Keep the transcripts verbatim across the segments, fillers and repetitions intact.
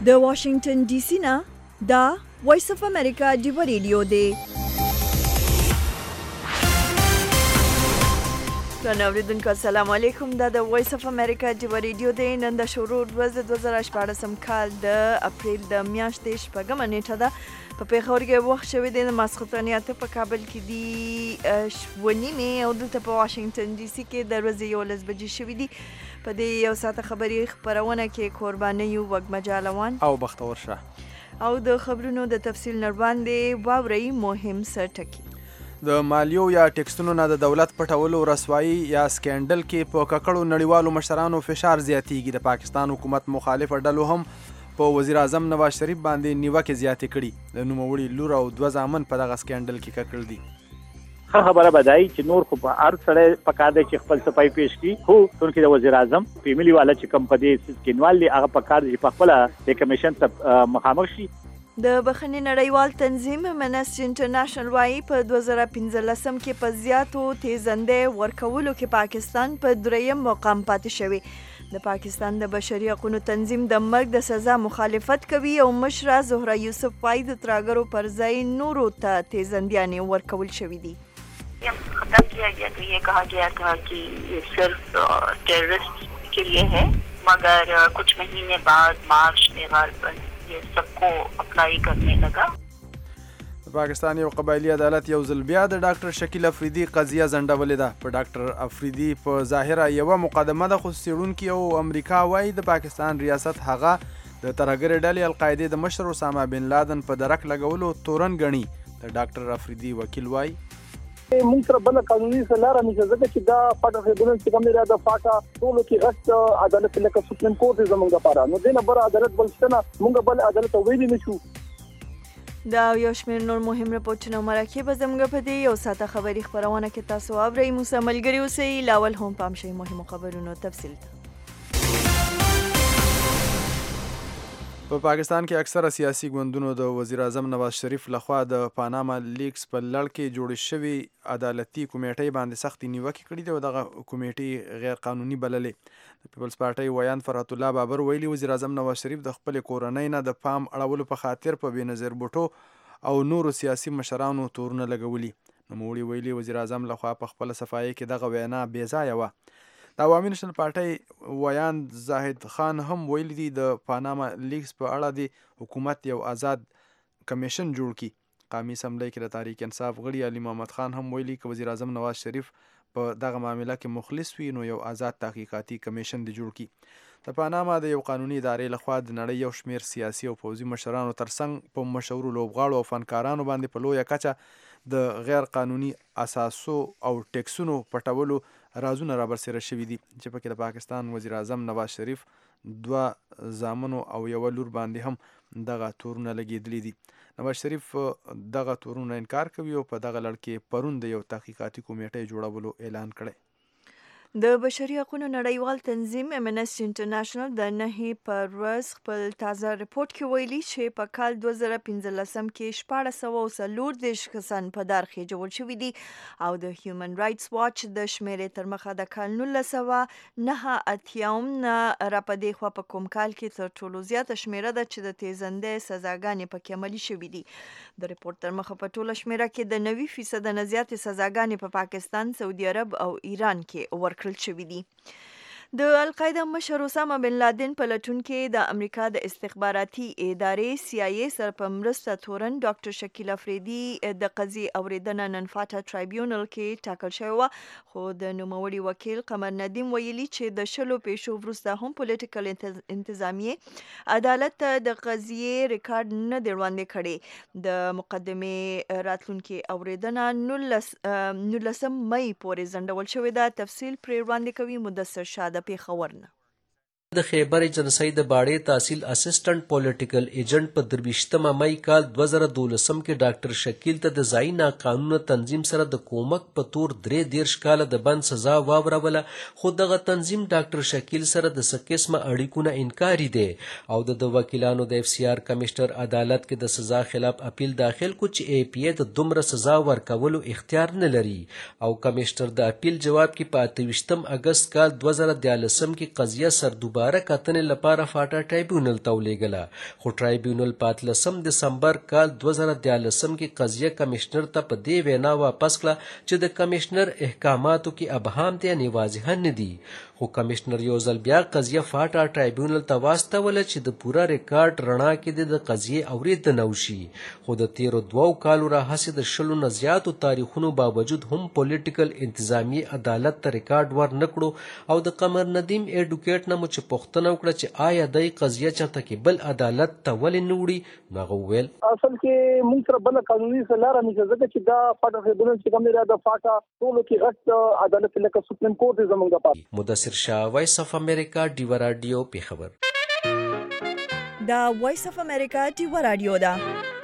د واشنگټن ډي سي نه دا وایس اف امریکا ډیو ریډیو دی. ګرانو اوریدونکو السلام علیکم. دا د وایس اف امریکا ډیو ریډیو دی. نن د شروع ورځ د دوه زره شپاړسم کال د اپریل د میاشتې شپږمه نیټه ده. په پیښور کې وخت شوی دی د ماسخوتن اته، په کابل کې دی شپږ نیمې او دلته په واشنگټن ډي سي کې د ورځې یولس بجې شوي دي. په دې یو ساعته خبري خپرونه کې قربانیو وګمجالوان او بختور شاه او د خبرونو د تفصیل نر باندې واوري مهم سرټکی. د مالیو یا ټیکسونو نه د دولت پټولو رسوایی یا سکینډل کې په ککړو نړیوالو مشرانو فشار زیاتیږي. د پاکستان حکومت مخالف ډلو هم په وزیر اعظم نواز شریف باندې نیوکې زیاتې کړي. د نوموړي لور او دوه زامن په دغه سکینډل کې ککړ دي. خبره بدای چې نور خو په هر سړی پکار دی چې خپل صفای پیش کړي، خو څنګه د وزیر اعظم فیملی والا چې کم پدې سکینوال دی هغه پکار دی چې په خپل د کمیشن ته مخامخ شي. د بخښنې نړیوال تنظیم امنسټي انټرنیشنل وايي په دوه زره پنځلسم کې په زیاتو تیزندې ورکولو کې پاکستان په دریم مقام پاتې شوی. د پاکستان د بشري حقوقو تنظیم د مرګ د سزا مخالفت کوي او مشره زهره یوسف وايي د ترهګرو پر ځای نورو ته تیزندیانې ورکول شوي دي. ختم किया गया तो ये कहा गया था कि ये सिर्फ टेररिस्ट के लिए है, मगर कुछ महीने बाद मार्च निगार पर ये सबको अप्लाई करने लगा. پاکستان یو قبایلی عدالت یو ځل بیا د ډاکټر شکیل افریدي قضیه ځنډولې ده. په ډاکټر افریدي په ظاهره یوه مقدمه ده، خو څېړونکي او امریکا وایي د پاکستان ریاست هغه د ترهګرې ډلې القاعدې د مشر اسامه بن لادن په درک لګولو تورن ګڼي. د ډاکټر افریدي وکیل وایي موږ سره بل قانوني لاره نشته، ځکه چې دا فاټا خبرونه چې کوم لري دا فاټا ټولو کې غټ عدالت لکه سپریم کورټ زموږ لپاره نو دینه بر عدالت بل څه نه، موږ بل عدالت ویلې نشو. دا یو شمېر نور مهم رپورټونه مرکه به زموږ په دې یو ساعته خبري خبرونه کې تاسو اورئ. موسی ملګری اوسئ. لاول هم پام شئ مهمو خبرونو تفصیل ته. په پاکستان کې اکثره سیاسي ګوندونو د وزیر اعظم نواز شریف لخوا د پاناما لیکس په لړ کې جوړې شوي عدالتي کمیټۍ باندې سختې نیوکې کړي دي او دغه کمیټې غیر قانوني بللې. د پیپلز پارټۍ ویان فرحت الله بابر ویلي وزیر اعظم نواز شریف د خپلې کورنۍ نه د پام اړولو په خاطر په بېنظیر بوټو او نورو سیاسي مشرانو تورونه لګولي. نوموړي ویلي وزیر اعظم لخوا په خپله صفایي کې دغه وینا بې ځایه وه. د عوامي نشنل پارټۍ ویان زاهد خان هم ویلي دي د پاناما لیکس په اړه د حکومت یو آزاد کمیشن جوړ کړي. قومي اسمبلی کې د تحریک انصاف غړي علي محمد خان هم ویلي که وزیر اعظم نواز شریف په دغه معامله کې مخلص وي نو یو آزاد تحقیقاتي کمیشن دې جوړ کړي. د پاناما د یو قانوني ادارې لخوا د نړۍ یو شمېر سیاسي او پوځي مشرانو ترڅنګ په مشهورو لوبغاړو او فنکارانو باندې په لویه کچه د غیر قانوني اساسو او ټیکسونو پټولو رازونه رابرسېره شوي دي، چې پکې د پاکستان وزیر اعظم نواز شریف دوه زامنو او یوه لور باندې هم دغه تورونه لګېدلي دي. نواز شریف دغه تورونه انکار کوي او په دغه لړ کې پرون د یو تحقیقاتي کمیټۍ جوړولو اعلان کړی. د بشري حقوقو نړیوال تنظیم امنسټي انټرنیشنل د نهي پر ورځ خپل تازه رپورټ کې ویلي چې په کال دوه زره پنځلسم کې شپاړس سوه او څلور دېرش کسان په دار خېجول شوي دي او د هیومن رایټس واچ د شمېرې تر مخه د کال نولس سوه نهه اتیاوم نه را په دې خوا په کوم کال کې تر ټولو زیاته شمېره ده چې د تیزندې سزاګانې پکې عملي شوي دي. د رپورټ تر مخه په ټوله شمېره کې د نوي فیصده نه زیاتې سزاګانې په پاکستان، سعودي عرب او ایران کې ورکړل شوي دي. د القاعده مشر اسامه بن لادن په لټون کې د امریکا د استخباراتي ادارې سی آی ای سره په مرسته تورن ډاکټر شکیل افریدي د قضیې اوریدنه نن فاټا ټرایبیونل کې ټاکل شوې وه، خو د نوموړي وکیل قمر ندیم ویلي چې د شلو پیښو وروسته هم پولیټیکل انتظامیې عدالت ته د قضیې ریکارډ نه دی وړاندې کړی. د مقدمې راتلونکي اوریدنه نولسم مۍ پورې ځنډول شوې ده. تفصیل پرې وړاندې کوي مدثر شاه د پیښور نه. د خیبر ایجنسۍ د باړې تحصیل اسسټنټ پولیټیکل ایجنټ په درویشتمه مۍ کال دوه زره دولسم کې ډاکټر شکیل ته د ځایي ناقانونه تنظیم سره د کومک په تور درې دېرش کاله د بند سزا واوروله، خو دغه تنظیم ډاکټر شکیل سره د څه قسمه اړیکو نه انکاري دی او د وکیلانو د اف سی آر کمشنر عدالت کې د سزا خلاف اپیل داخل کو چې ای پی ای د دومره سزا ورکولو اختیار نه لري او کمشنر د اپیل جواب کې په اته ویشتم اګست کال دوه زره دیارلسم کې قضیه سردوباره دوباره کتنې لپاره فاټا ټرایبیونل ته ولیږله، خو ټرایبیونل په اتلسم دسمبر کال دوه زره دیارلسم کې قضیه کمشنر ته په دې وینا واپس کړه چې د کمشنر احکاماتو کې ابهام دی یعنې واضحه نه دي. خو کمشنر یو ځل بیا قضیه فاټا ټرایبیونل ته واستوله چې د پوره ریکارډ رڼا کې د قضیې اورېدنه وشي. خو د تیرو دوو کالو راهیسې د شلو نه زیاتو تاریخونو باوجود هم پولیټیکل انتظامی عدالت ته ریکارډ ور نه کړو. او د قمر ندیم ایډوکیټ نه مو چې پوښتنه وکړه چې آیا دی قضیه چېرته کې بل عدالت ته ولې نه وړي، نو هغه وویل اصل کې موږ سره بله قانوني لاره نشته، ځکه چې دا فاټا ټرایبیونل چې کوم دی د فاټا ټولو کې غټ عدالت لکه سپریم کورټ دی زموږ دپاره. مدثر شاه، وایس اف امریکا، ډیوه راډیو، پیښور. دا وایس اف امریکا ډیوه راډیو ده.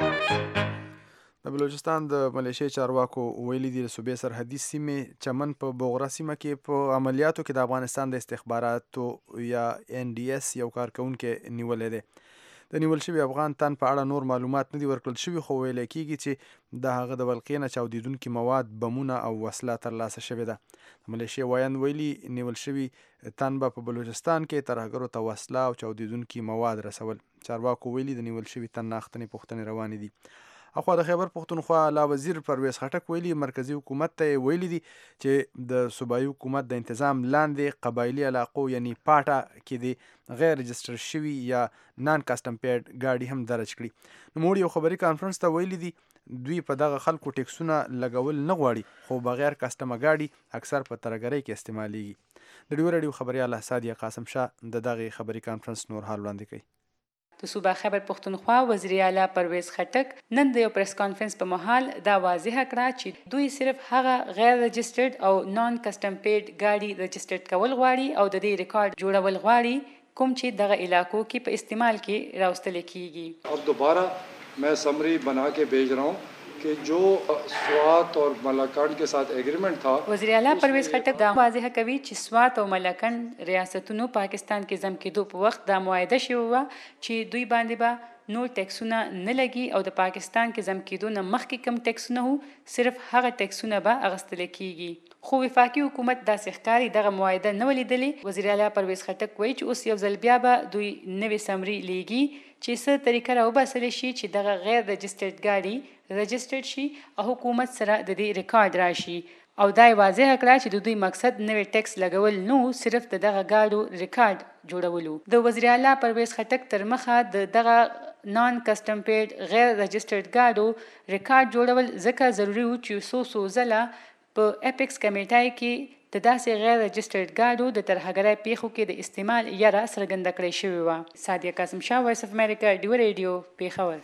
د بلوچستان د ملیشیا چارواکو ویلي دي د صوبې سرحدي سیمې چمن په بوغره سیمه کې په عملیاتو کې د افغانستان د استخباراتو یا ان ډي اس یو کارکونکی نیولی دی. د نیول شوي افغان تن په اړه نور معلومات نه دي ورکړل شوي، خو ویلی کېږي چې د هغه د ولقې نه چاودېدونکي مواد، بمونه او وسله ترلاسه شوې ده. د ملیشیا وایند ویلي نیول شوي تن به په بلوچستان کې ترهګرو ته وسله او چاودېدونکي مواد رسول. چارواکو ویلي د نیول شوي تن ناختنې پوښتنې روانې دي. اخوا د خیبر پښتونخوا اعلی وزیر پرویز خټک ویلي مرکزي حکومت ته یې ویلي دي چې د صوبایي حکومت د انتظام لاندې قبایلي علاقو یعنی پاټا کې د غیر رجسټر شوي یا نان کسټم پیډ ګاډي هم درج کړي. نوموړي یو خبري کانفرنس ته ویلي دي دوی په دغه خلکو ټیکسونه لګول نه غواړي، خو بغیر کسټمه ګاډي اکثر په ترهګرۍ کې استعمالیږي. د ډیوه راډیو خبریاله سادیه قاسم شاه د دغه خبري کانفرنس نور حال وړاندې کوي. د صوبه خیبر پښتونخوا وزیر اعلی پرویز خټک نن د یو پریس کانفرنس په مهال دا واضحه کړه چې دوی صرف هغه غیر رجسټرډ او نان کسټم پیډ گاډي رجسټرډ کول غواړي او د دې ریکارډ جوړول غواړي کوم چې دغه علاقو کې په استعمال کې راوستل کیږي. अब दोबारा मैं समरी बना के भेज रहा हूँ कि जो स्वात और मलाकंड के साथ एग्रीमेंट था. وزیر اعلی پرویز خټک دا واضحه کوي چې سوات او ملاکند ریاستونو پاکستان کې ضم کېدو په وخت دا معاهده شوې وه چې دوی باندې به نور ټیکسونه نه لګي او د پاکستان کې ضم کېدو نه مخکې کوم ټیکسونه وو صرف هغه ټیکسونه به اخیستل کیږي. خو وفاقي حکومت داسې ښکاري دغه معاهده نه ولیدلې. وزیر اعلی پرویز خټک وایي چې اوس یو ځل بیا به دوی نوې سمري لیږي چې څه طریقه راوباسلی شي چې دغه غیر رجسټرډ ګاډي رجسټرډ شي او حکومت سره د دې ریکارډ راشي. او دا واضح کړه چې د دوی مقصد نوې ټیکس لګول نو صرف د دغه ګاډو ریکارډ جوړولو. د وزیر اعلی پرویز خټک تر مخه د دغه نان کسټم پیډ غیر رجسټرډ ګاډو ریکارډ جوړول ځکه ضروري و چې څو څو ځله په اپیکس کمیټای کې د داسې غیر رجسټرډ ګاډو د ترهګرۍ پیښو کې د استعمال یاره څرګنده کړې شوې وه. سادیه قاسم شاه، وایس اف امریکا، ډیوه ریډیو، پیښور.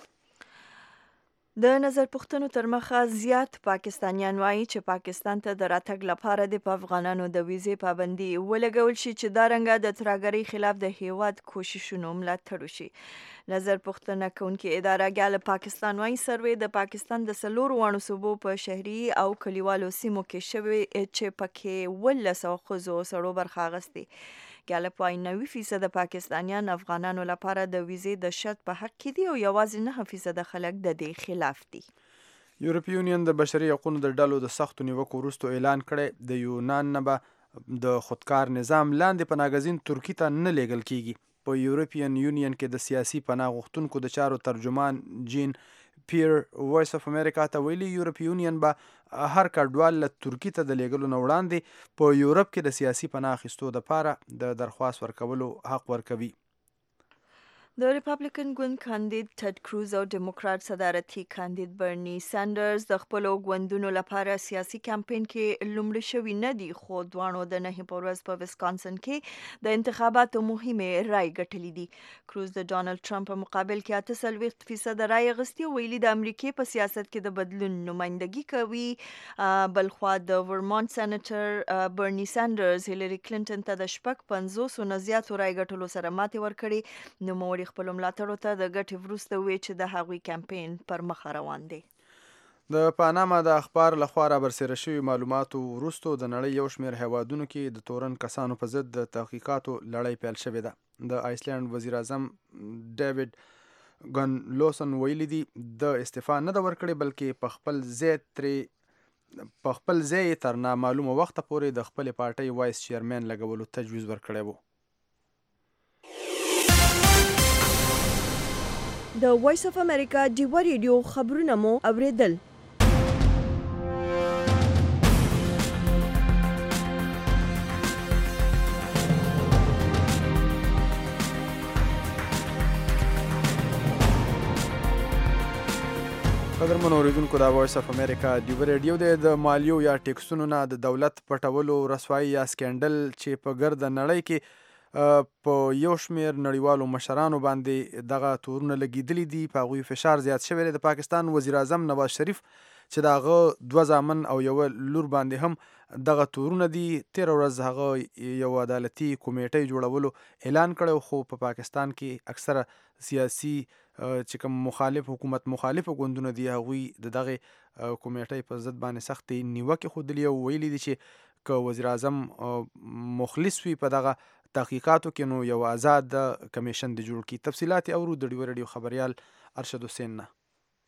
د نظر پوښتنو تر مخه زیات پاکستانیان وایي چې پاکستان ته د راتګ لپاره د افغانانو د ویزې پابندي ولګول شي چې دا رنګه د ترهګرۍ خلاف د هیواد کوششونو ملاتړ وشي. نظر پوښتنه کوونکې اداره ګال پاکستان وایي سروې د پاکستان د څلورو واړو صوبو په شهري او کلیوالو سیمو کې شوې چې پکې اوولس سوه ښځو او سړو برخه اخیستې. ګالپ وایي نوي فیصده پاکستانیان افغانانو لپاره د ویزې د شرط په حق کې دي او یوازې نهه فیصده خلک د دې خلاف دي. یورپي یونین د بشري حقوقو د ډلو د سختو نیوکو وروسته اعلان کړی د یونان نه به د خودکار نظام لاندې پناهګزین ترکي ته نه لیږل کیږي. په یورپین یونین کې د سیاسي پناه غوښتونکو د چارو ترجمان جین پیر وایس اف امریکا ته ویلي یورپي یونین به هر کډوال له ترکي ته د لیږلو نه وړاندې په یورپ کې د سیاسي پناه اخیستو دپاره د درخواست ورکولو حق ورکوي. د ریپابلیکن ګوند کاندید ټد کروز او ډیموکرات صدارتي کاندید برني سانډرز د خپلو ګوندونو لپاره سیاسي کمپین کې لومړی شوي نه دي، خو دواړو د نهې په ورځ په ویسکانسن کې د انتخاباتو مهمې رای ګټلې دي. کروز د ډانلډ ټرمپ په مقابل کې اته څلوېښت فیصده رای اخیستې او ویلي د امریکې په سیاست کې د بدلون نمایندګي کوي. بلخوا د ورمانټ سینیټر برني سانډرز هیلري کلینټن ته د شپږ پنځوسو نه زیاتو رای ګټلو سره ماتې ورکړې. نوموړي خپلو ملاتړو ته د ګټې وروسته وویل چې د هغوی کمپین پر مخه روان دی. د پاناما د اخبار لخوا رابرسېره شوي معلوماتو وروسته د نړۍ یو شمېر هیوادونو کې د تورن کسانو په ضد د تحقیقاتو لړۍ پیل شوې ده. د آیسلینډ وزیر اعظم ډیوډ ګنلوسن ویلي دي د استعفا نه ده ورکړې بلکې په خپل ځای ترې په خپل ځای تر نامعلومه وخته پورې د خپلې پارټۍ وایس چیرمن لګولو تجویز ورکړی و. د وایس اف امریکا ډیوا ریډیو خبرونه مو اوریدل. قدرمن اوریدونکو د وایس اف امریکا ډیوا ریډیو د مالیو یا ټیکسونو نه د دولت پټولو رسوایی یا سکینډل چې په ګرد نړۍ کې په یو شمیر نړیوالو مشرانو باندې دغه تورونه لګیدلي دي، په هغوی فشار زیات شوی دی. د پاکستان وزیر اعظم نواز شریف چې د هغه دوه زامن او یو لور باندې هم دغه تورونه دي، تېره ورځ هغه یو عدالتي کمیټۍ جوړولو اعلان کړی، خو په پاکستان کې اکثره سیاسي چې کوم مخالف حکومت مخالف ګوندونه دي هغوی د دغه کمیټۍ په ضد باندې سختې نیوکې ښودلي او ویلي دي چې که وزیر اعظم مخلص وي په دغه تحقیقاتو کې نو یو آزاد کمیشن د جوړ کړي. تفصیلات اورو د ډیوا ریډیو خبریال ارشد حسین نه.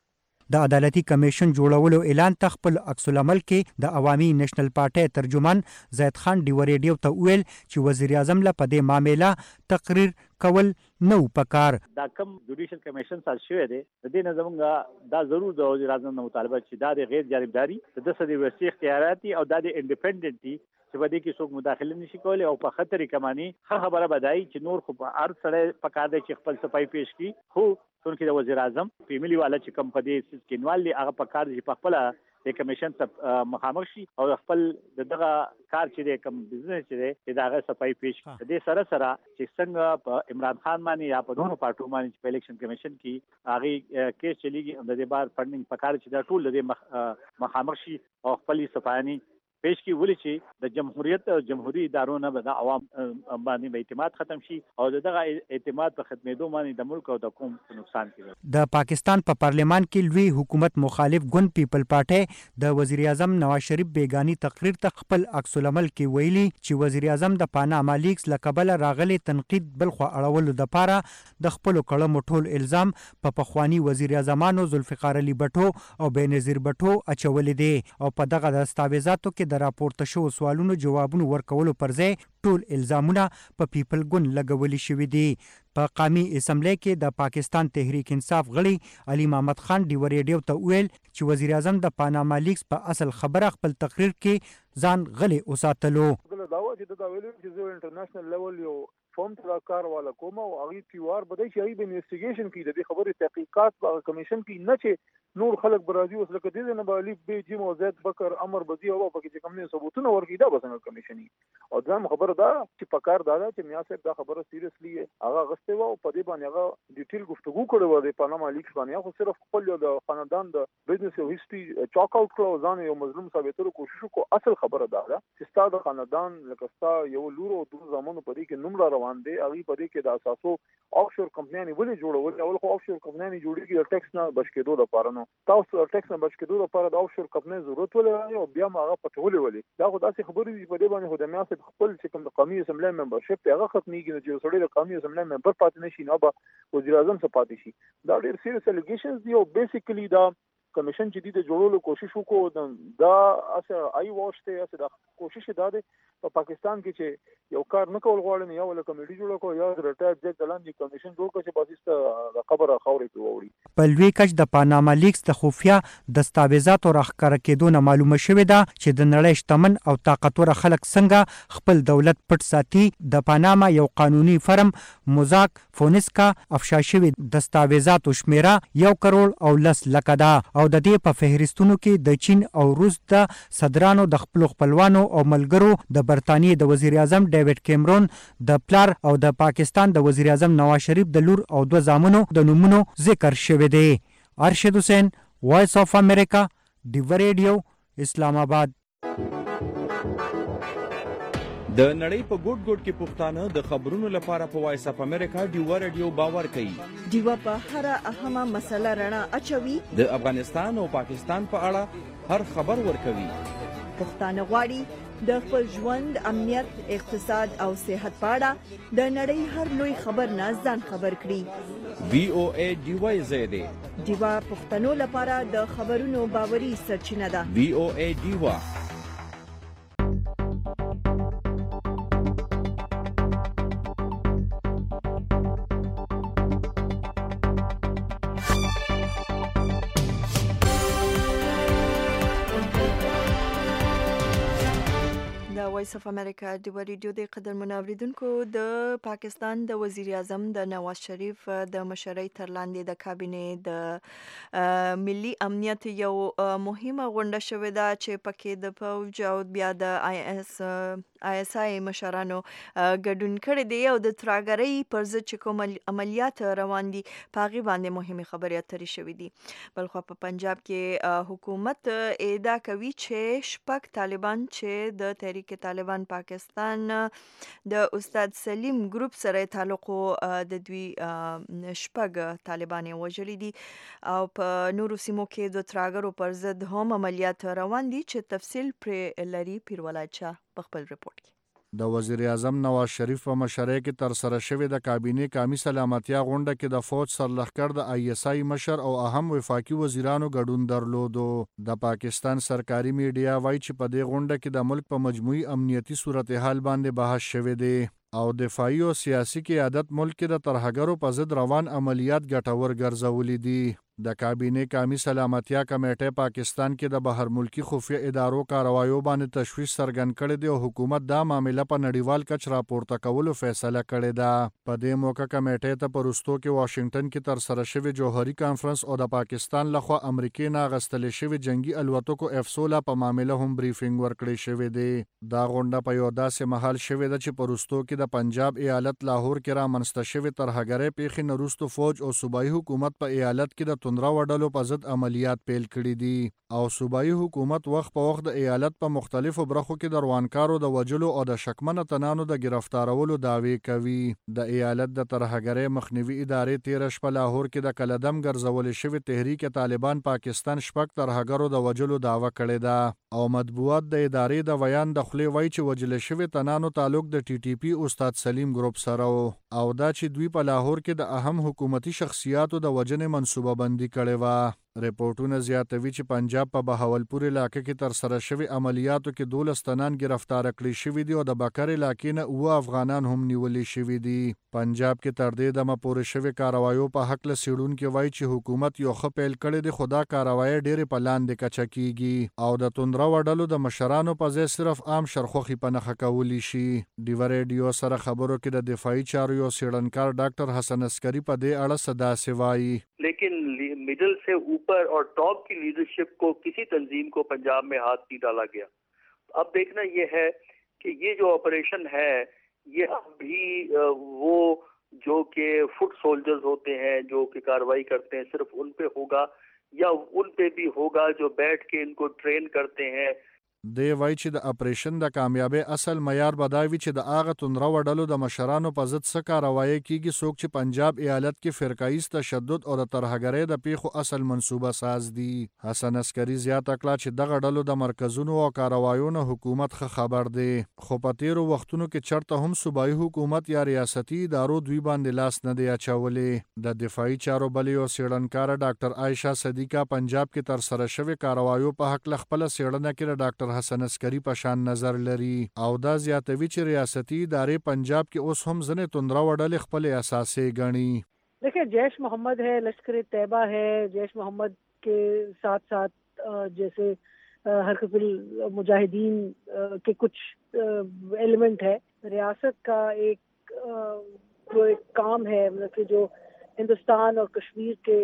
د عدالتي کمیشن جوړولو اعلان ته خپل عکس العمل کې د عوامي نېشنل پارټۍ ترجمان زید خان ډیوا ریډیو ته وویل چې وزیر اعظم له په دې معامله تقریر کول نو پکار. دا کم جوډیشل کمیشن سال شوی دی، د دې نه زمونږ دا ضرور د وزیر اعظم نه مطالبه چې دا د غیر جانبداري د دسه د وسیع اختیاراتي او دا د انډیپندنت دي چې په دې کې څوک مداخله نشي کولی او په خطر کمانی ښه خبره بدایي چې نور خو په هر سړی پکار دی چې خپل صفای پیش کړي. خو څونکې د وزیر اعظم فیملی والا چې کم په دې سیس کې نوال دی هغه پکار دی چې په خپله د کمیشن ته مخامخ شي او خپل دغه کار چې دی کم بزنس چې دی چې د هغه صفای پیش کړي. د دې سره سره چې څنګه په عمران خان باندې یا په دوه پارټو باندې چې په الیکشن کمیشن کې هغه کیس چلیږي د دې بار فنډینګ پکار چې دا ټول د مخامخ شي او خپل صفایانی پیش کی ولی چې د جمهوریت او جمهوریت ادارو نه د عوام باندې به اعتماد ختم شي او دغه اعتماد په ختمېدو باندې د ملک او د قوم نقصان کوي. د پاکستان په پا پارلیمان کې لوی حکومت مخالف ګوند پیپل پارټي د وزیر اعظم نواز شریف بیگانی تقریر ته خپل عکس العمل کې ویلي چې وزیر اعظم د پاناما لیکس لقبل راغلي تنقید بلخوا اړولو د پاره د خپل کړمو ټول الزام په پخوانی وزیر اعظمانو ذوالفقار علي بټو او بېنظیر بټو اچولې دي او په دغه دستاویزاتو کې د راپورته شو سوالونو جوابونو ورکولو پر ځای ټول الزامونه په پیپل ګوند لګولي شوي دي. په قومي اسمبلی کې د پاکستان تحریک انصاف غړي علي محمد خان ډیوا ریډیو ته ویل چې وزیر اعظم د پاناما لیکس په اصل خبره خپل تقریر کې ځان غلی وساتلو. داوا چې دا ویل چې زه انټرنیشنل لیول یو فورم تر کار والا کوم او هغه پیوار بدای چې هغه به انویسټیګیشن کوي د دې خبرې تحقیقات په کمیشن کې نه چې نور خلک برازي اوس لکه دې نه به لیک به جیم او زید بکر امر بدی او په کې چې کوم نه ثبوتونه ورکړي دا بسنګ کمیشن او دا خبره دا چې پکار دا چې میا صاحب دا خبره سیریسلی هغه غسته و او په دې باندې هغه ډیټیل گفتگو کړو و د پاناما لیکس باندې خو صرف خپل د خاندان د بزنس او هیستوري چاک اوټ کړو ځان یو مظلوم ثابتولو کوشش وکړو. اصل خبره دا ده چې ستاسو خاندان لکه ستاسو یو لور او دوه زامنو په دې کې نوم روان دي هغه په دې کې د اساسو آفشور کمپنیانې ولې جوړول اول خو آفشور کمپنیانې جوړیږي د ټیکس نه بچ کېدو لپاره نو تاسو ټیکس نه بچ کېدو لپاره د آفشور کمپنۍ ضرورت ولري او بیا هغه پټولې ولې دا خو داسې خبرې دي په دې باندې خو د میاسب خپل چې کوم د قومي اسمبلی ممبرشپ هغه ختميږي نو چې سړی د قومي اسمبلی ممبر پاتې نشي نو به وزیر اعظم څخه پاتې شي. دا ډېر سیریس الیګیشنز دي او بیسیکلی دا کمیشن چې د جوړولو کوشش وکړو دا اسه آی واش ته اسه د کوشش دا ده په پاکستان کې چې یو کار نه کول غواړي یا ول کمیټي جوړ کو یا ریټایر جج دلاندې کمیشن جوړ کړي چې باسي د خبره خوري کوي. په لوی کچ د پاناما لیکس د خفیا دستاویزاتو راخکاره کېدو نه معلومه شوې ده چې د نړۍ شتمن او طاقتور خلک څنګه خپل دولت پټ ساتي. د پاناما یو قانوني فرم موزاک فونسکا افشا شوی دستاویزاتو شمیره یو کروڑ او لس لکه ده او د دې په فهرستونو کې د چین او روس د صدرانو د خپل خپلوانو او ملګرو د برتانیې د وزیر اعظم ډیوډ کیمرون د پلار او د پاکستان د وزیر اعظم نواز شریف د لور او دوه زامنو د نومونو ذکر شوی دی. ارشد حسین، وایس اف امریکا، ډیوا ریډیو، اسلام آباد. د نړۍ په ګوټ ګوټ کې پښتانه د خبرونو لپاره په وایس اف امریکا ډیوا ریډیو باور کوي. ډیوا په هر اهمه مسله رڼا اچوي. د افغانستان او پاکستان په اړه هر خبر ورکوي. پښتانه غواړي د خپل ژوند، امنیت، اقتصاد او صحت په اړه د نړۍ هر لوی خبر نه ځان خبر کړي. وی او ای ډیوا زیاده ډیوا پښتنو لپاره د خبرونو باوري سرچینه ده. وی او ای ډیوا. وایس اف امریکا د ریډیو د قدر منوریدونکو د پاکستان د وزیر اعظم د نواز شریف د مشرۍ تر لاندې د کابینې د ملي امنیت یو مهمه غونډه شوې ده چې پکې د فوج او بیا د آی اس آی اس آی مشرانو ګډون کړی دی او د تراګرۍ پر ضد چې کوم عملیات روان دي پاغي باندې مهمه خبرې اترې شوې دي. بلخو په پنجاب کې حکومت ادعا کوي چې شپږ طالبان چې د تحریک طالبان پاکستان د استاد سلیم ګروپ سره تعلق د دوی شپږ طالبان وژلي دي او په نورو سیمو کې د تراګرو پر ضد هم عملیات روان دي چې تفصیل پر لري پیرولای چا په خپل رپورت کې. د وزیر اعظم نواز شریف په مشرۍ کې تر سره شوې د کابینې قومي سلامتیا غونډه کې د فوج سرلښکر د آی اس آی مشر او اهم وفاقي وزیرانو ګډون درلودو. د پاکستان سرکاري میډیا وایي چې په دې غونډه کې د ملک په مجموعي امنیتي صورتحال باندې بحث شوی دی او دفاعي او سیاسي قیادت ملک کې د ترهګرو په ضد روان عملیات ګټور ګرځولي دي. د کابینې قومي سلامتیا کمیټه پاکستان کې د بهر ملکی خفیه ادارو کاروایو باندې تشویش څرګند کړی دی او حکومت دا معاملې په نړیوال کچ راپورته کولو فیصله کړې ده. په دې موقع کمیټې ته پروستو کې واشنگټن کې تر سره شوی جوهري کانفرنس او د پاکستان لخوا امریکای نه غستل شوی جنگي الوتکو اف سولہ په معاملې هم بریفینګ ورکړی شوی دی. دا غونډه په یو داسې محل شوی ده چې پروستو کې د پنجاب ایالت لاهور کې را منځته شوی ترهګرۍ پیښې نه وروسته فوج او صوبایي حکومت په ایالت کې د تندرا وډلو په ضد عملیات پیل کړي دي او صوبایي حکومت وخت په وخت د ایالت په مختلفو برخو کې د روانکارو د وجلو او د شکمنه تنانو د گرفتارولو دعوی کوي. د ایالت د ترهګرۍ مخنیوي ادارې تیر شپه لاهور کې د کلدم ګرځول شوی تحریک طالبان پاکستان شپږ ترهګرو د وجلو دعوه کړې ده او مطبوعات د ادارې د بیان د خولې وایي چې وجل شوی تنانو تعلق د ټي ټي پی استاد سلیم ګروپ سره او دا چې دوی په لاهور کې د اهم حکومتي شخصیاتو د وجنې منصوبه بندي کړې و. رپورټونه زیاتوي چې پنجاب په بهاولپور علاقې کې تر سره شوی عملیاتو کې دولس تنان گرفتار کړي شوي دي او د بکر علاقې نه اوه افغانان هم نیولې شوي دي. پنجاب کې تر دې دمه پورې شوی کاروایو په حق له څېړونکي وایي چې حکومت یو ښه پیل کړی دی خو دا کاروایي ډېرې په لاندې کچه کیږي او د توندره وډلو د مشرانو په ځای صرف عام شرخوخي په نښه کولی شي. ډیوه ریډیو سره خبرو کې د دفاعي چارو یو څېړنکار ډاکټر حسن عسکري په دې اړه څه داسې وایي. لیکن मिडिल से ऊपर और टॉप की लीडरशिप को किसी तंजीम को पंजाब में हाथ नहीं डाला गया. अब देखना ये है कि ये जो ऑपरेशन है ये अभी वो जो कि फुट सोल्जर्स होते हैं जो कि कार्रवाई करते हैं सिर्फ उन पे होगा या उन पे भी होगा जो बैठ के इनको ट्रेन करते हैं. دی وایي چې د اپریشن د کامیابی اصل معیار به دا وي چې د هغه توندره وډلو د مشرانو په ضد څه کاروایی کیږي څوک چې پنجاب ایالت کې فرقایز تشدد او د ترهګرۍ د پیښو اصل منصوبه ساز دي. حسن عسکري زیاته کړه چې دغه ډلو د مرکزونو او کاروایونو حکومت ښه خبر دی خو په تیرو وختونو کې چرته هم صوبایي حکومت یا ریاستي ادارو دوی باندې لاس نه دی اچولی. د دفاعي چارو بل یو څېړنکاره ډاکټر عایشه صدیقه پنجاب کې تر سره شوی کاروایو په حق له خپله څېړنه کې ډاکټر حسن عسکري په شان نظر لري او دا زیاتوي چې ریاستي ادارې پنجاب کې اوس هم ځنې توندره وډلې خپل اساسي ګڼي. देखिए जैश मोहम्मद है, लश्कर तैयबा है, जैश मोहम्मद के साथ साथ जैसे हरकतुल मुजाहिदीन के कुछ एलिमेंट है. रियासत का एक जो एक काम है मतलब कि जो हिंदुस्तान और कश्मीर के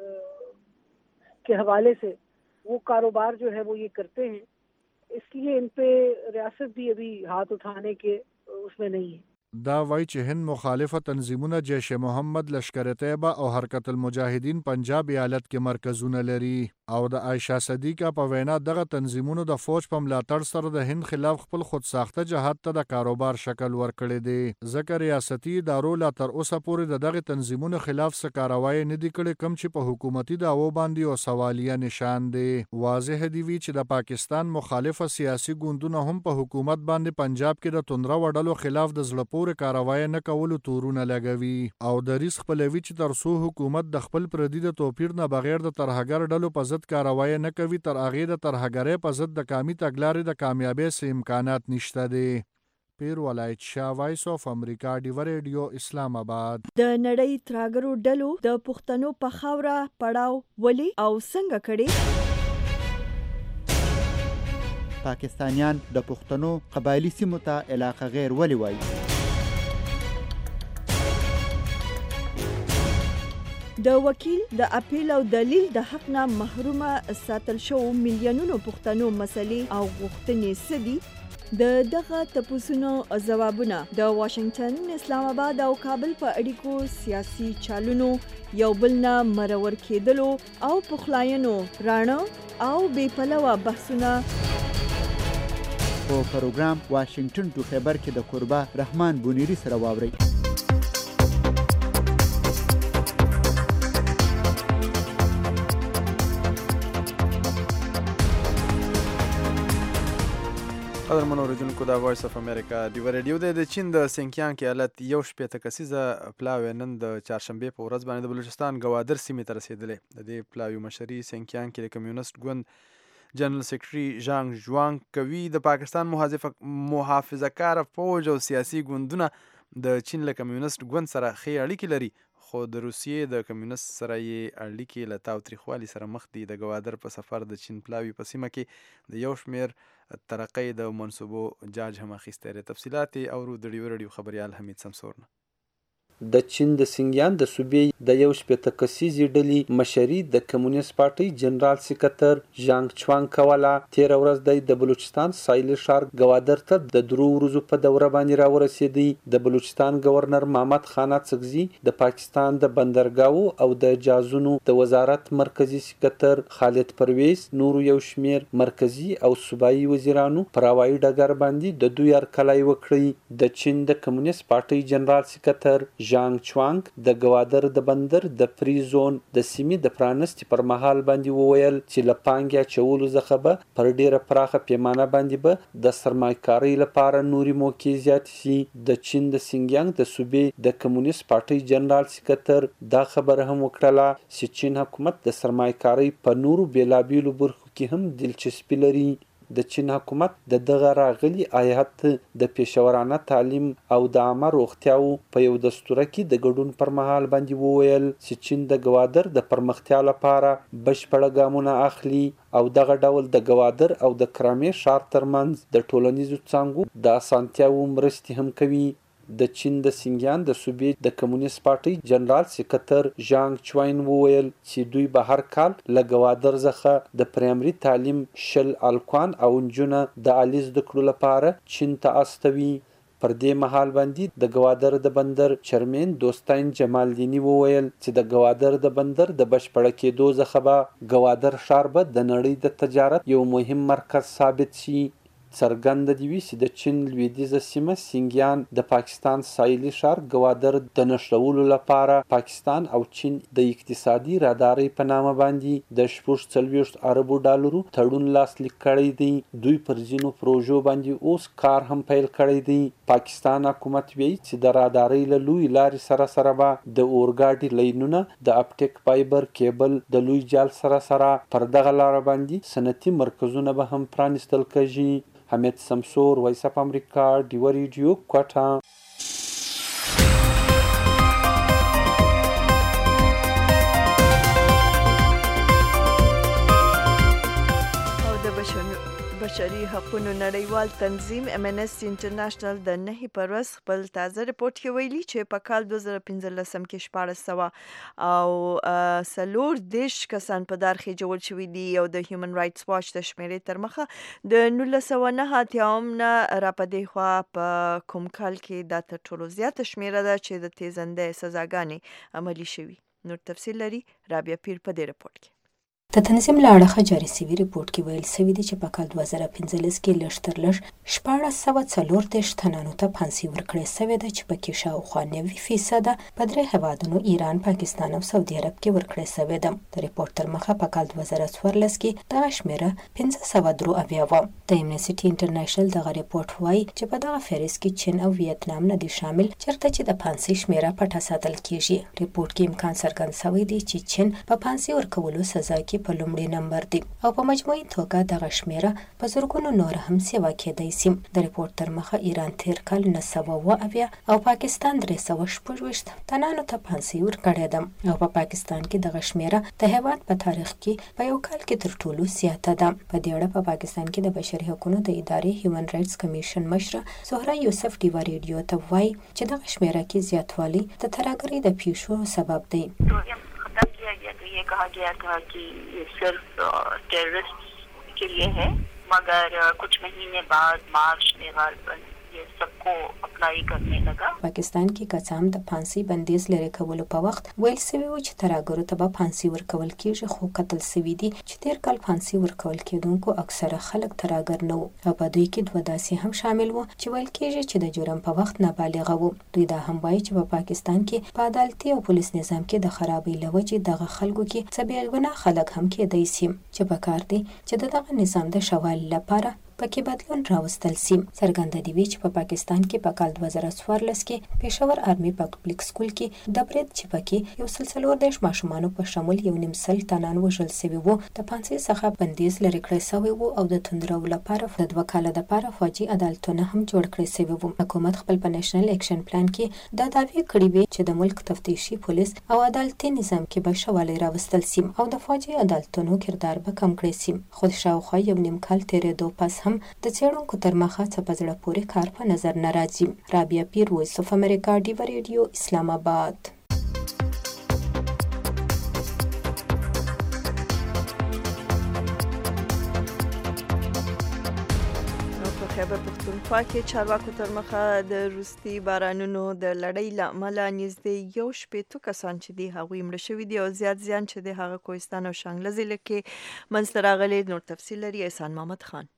के हवाले से वो कारोबार जो है वो ये करते हैं इसलिए इन पे रियासत भी अभी हाथ उठाने के उसमें नहीं है. دا وایي چې هند مخالفه تنظیمونه جیش محمد لشکر طیبه او حرکت المجاهدین پنجاب ایالت کې مرکزونه لري او د عایشه صدیقه په وینا دغه تنظیمونو د فوج په ملاتړ سره د هند خلاف خپل خود ساخته جهاد ته د کاروبار شکل ورکړی دی ځکه ریاستي ادارو لا تر اوسه پورې د دغه تنظیمونو خلاف څه کاروایی نه دي کړې کوم چې په حکومتي دعوو باندې او سوالیه نشان دی. واضح دی وی چې د پاکستان مخالفه سیاسي ګوندونه هم په حکومت باندې پنجاب کې د توندره وډلو خلاف د زړه پورې کاروایی نه کولو تورونه لګوي او د ریس خپلوي چې تر څو حکومت د خپل پردي د توپیر نه بغیر د ترهګر ډلو په ضد کاروایی نه کوي تر هغې د ترهګرۍ په ضد د قامي تګلارې د کامیابۍ څه امکانات نشته دی. پیر ولایت شاه وایس اف امریکا ډیوه ریډیو اسلام آباد. د نړۍ ترهګرو ډلو د پښتنو په خاوره پړاو ولې او څنګه کړي؟ پاکستانیان د پښتنو قبایلی سیمو ته علاقه غیر ولې وایي؟ د وکیل د اپیل او دلیل د حق نه محرومه ساتل شو میلیونونو پښتنو مسلې او غوښتنې سدي د دغه تپوسونو ځوابونه د واشنگټن، اسلام آباد او کابل په اړیکو سیاسي چالونو یو بل نه مرور کېدلو او پخلاینو راڼه او بې پلوه بحثونه په پروګرام واشنگټن ټو خیبر کې د قربا رحمان بونیری سره واورئ. قدرمنو اوریدونکو د وایس اف امریکا ډیو ریډیو د چین د سینکیانګ ایالت یو شپېته کسیزه پلاوی نن د چهارشنبې په ورځ باندې د بلوچستان ګوادر سیمې ته رسېدلې. د دې پلاوی مشري سینکیانګ کې د کمیونست ګوند جنرال سیکرټري ژانګ ژوانګ کوي. د پاکستان محافظه کار فوج او سیاسي ګوندونه د چین له کمیونست ګوند سره ښې اړیکې لري، خو د روسیې د کمیونست سره یې اړیکې له تاوتریخوالي سره مخ دي. د ګوادر په سفر د چین پلاوی په سیمه کې د یو شمېر ترقۍ د منصوبو جاج هم اخیستی دی. تفصیلات یې اورو د ډیو ریډیو خبریال حمید سمسور نه. د چین د سینګیان د صوبې د یو شپېته کسیزې ډلې مشري د کمیونست پارټۍ جنرال سکرتر ژانګ چوانګ کوله. تېره ورځ دی د بلوچستان سایلي ښار ګوادر ته د درو ورځو په دوره باندې راورسېدی. د بلوچستان ګورنر محمد خان اڅکزي، د پاکستان د بندرګاهو او د جازونو د وزارت مرکزي سکرتر خالد پرویز، نورو یو شمېر مرکزي او صوبایي وزیرانو پر هوایي ډګر باندې د دوی هرکلی وکړی. د چین د کمیونست پارټۍ جنرال سکرتر ژانګ چوانګ د ګوادر د بندر د فری زون د سیمې د پرانستې پر مهال باندې وویل چې له پانګې اچولو څخه به پر ډیره پراخه پیمانه باندې به د سرمایه‌کارۍ لپاره نورې موقعې زیاتې شي. د چین د سینګیانګ د صوبې د کمیونست پارټۍ جنرال سکرتر دا خبره هم وکړله چې چین حکومت د سرمایه‌کارۍ په نورو بېلابېلو برخو کې هم دلچسپي لري. د چین حکومت د دغه راغلي آیات د پیشورانه تعلیم او د عامه روغتیاو په یو دستوره کې د ګډون پر مهال باندې وویل چې چین د ګوادر د پرمختیا لپاره بشپړه ګامونه اخلي او دغه ډول د ګوادر او د کرامې ښار ترمنځ د ټولنیزو څانګو د اسانتیاوو مرستې هم کوي. د چین د سینګیان د صوبې د کمیونست پارټۍ جنرال سکرتر ژانګ چوین وویل چې دوی به هر کال له ګوادر څخه د پرایمري تعلیم شل الکوان او نجونه د عالي زده کړو لپاره چین ته استوي. پر دې مهال باندې د ګوادر د بندر چیرمن دوستاین جمال دینی وویل چې د ګوادر د بندر د بشپړه کېدو څخه به ګوادر ښار به د نړۍ د تجارت یو مهم مرکز ثابت شي. څرګنده دي وي چې د چین لویدیځه سیمه سینګیان د پاکستان سایلي ښار ګوادر د نښلولو لپاره پاکستان او چین د اقتصادي رادارۍ په نامه باندې د شپږ څلوېښت اربو ډالرو تړون لاسلیک کړی دی. دوی پر ځینو پروژو باندې اوس کار هم پیل کړی دی. پاکستان حکومت وایي چې د رادارۍ له لوی لارې سره سره به د اورګاډي لینونه د اپټیک فایبر کیبل د لوی جال سره سره پر دغه لاره باندې صنعتي مرکزونه به هم پرانیستل کېږي. حمید سمسور، وایس اف امریکا، ډیو ریډیو، کوټه. بشري حقوقو نړیوال تنظیم ام ان اس انټرنیشنل د نهي پر ورځ خپل تازه ریپورت کې ویلي چې په کال دوه زره پنځلسم کې شپاړس سوه او څلور دېرش کسان په دار خېجول شوي دي او د هیومن رایټس واچ د شمیرې تر مخه د نولس سوه نهه اتیاوم نه راپدې خوا په کوم کال کې دا تر ټولو زیاته شمیره ده چې د تیزندۍ سزاګانې عملي شوي. نور تفصیل لري رابعه پیر په دې ریپورت کې. د تنظیم له اړخه جاري سوي ریپورت کې ویل سوي دي چې په کال دوه زره پنځلس کې لږ تر لږ شپاړس سوه څلور دېرش تنانو ته پانسي ورکړې سوې ده چې پکې شاوخوا نوي فیصده په درې هیوادونو ایران، پاکستان او سعودي عرب کې ورکړې سوې ده. د ریپورت تر مخه په کال دوه زره څوارلس کې دغه شمیره پنځه سوه درې اویا وه. د امنیسټي انټرنیشنل دغه ریپورت وایي چې په دغه فهرست کې چین او ویتنام نه دي شامل، چېرته چې د پانسي شمیره پټه ساتل کېږي. ریپورت کې امکان څرګند سوی دی چې چین په پانسي ورکولو سزا کې کې په لومړي نمبر دی او په مجموعي توګه دغه شمیره په زرګونو نور هم سیوا کېدای شي. د ریپورت تر مخه ایران تیر کال نه سوه اوه اویا او پاکستان درې سوه شپږ ویشت تنانو ته پانسۍ ورکړې ده او په پاکستان کې دغه شمیره د هیواد په تاریخ کې په یو کال کې تر ټولو زیاته ده. په دې اړه په پاکستان کې د بشري حقوقو د ادارې هیومن رائټس کمیشن مشره زهره یوسف ډیوا ریډیو ته وایي چې دغه شمیره کې زیاتوالی د ترهګرۍ د پیښو سبب دی. ختم किया गया तो ये कहा गया था कि ये सिर्फ टेररिस्ट के लिए है, मगर कुछ महीने बाद मार्च में गालिबन ये सबको अप्लाई करने लगा. پاکستان کې کڅام د پانسۍ بندیز لري کولو په وخت ویل سوي و چې ترهګرو ته به پانسۍ ورکول کیږي، خو کتل سوي دي چې تیر کال پانسۍ ورکول کېدونکو اکثره خلک ترهګر نه وو او په دوی کې دوه داسې هم شامل وو چې ویل کېږي چې د جرم په وخت نابالغه وو. دوی دا هم وایي چې په پاکستان کې په عدالتي او پولیس نظام کې د خرابۍ له وجې دغه خلکو کې څه بې ګناه خلک هم کېدای شي چې پکار دی چې د دغه نظام د ښه والي لپاره پکې بدلون راوستل سي. څرګنده دی چې په پاکستان کې په کال دوه زره څوارلس کې پېښور آرمي پبلک سکول کې د برید چې پکې یو سل څلور دېرش ماشومانو په شمول یو نیم سل تنان وژل سوي وو د پانسۍ څخه بندیز لرې کړی سوی وو او د توندرو لپاره د دوه کاله دپاره فوجي عدالتونه هم جوړ کړی سوي وو. حکومت خپل په نېشنل اکشن پلان کې دا دعوې کړې وې چې د ملک تفتیشي پولیس او عدالتي نظام کې به ښه والی راوستل سي او د فوجي عدالتونو کردار به کم کړی سي. خو شاوخوا یو نیم کال تېرېدو پس هم د څېړونکو تر مخه څه په زړه پورې کار په نظر نه راځي. رابعه پیر، وایس اف امریکا، ډیوا ریډیو، اسلام آباد. خیبر پښتونخوا کې چارواکو تر مخه د روستي بارانونو د لړۍ له امله نږدې یو شپېتو کسان چې دي هغوی مړه شوي دي او زیات زیان چې دی هغه کوهستان او شانګله ضلع کې منځته راغلی. نور تفصیل لري احسان محمد خان.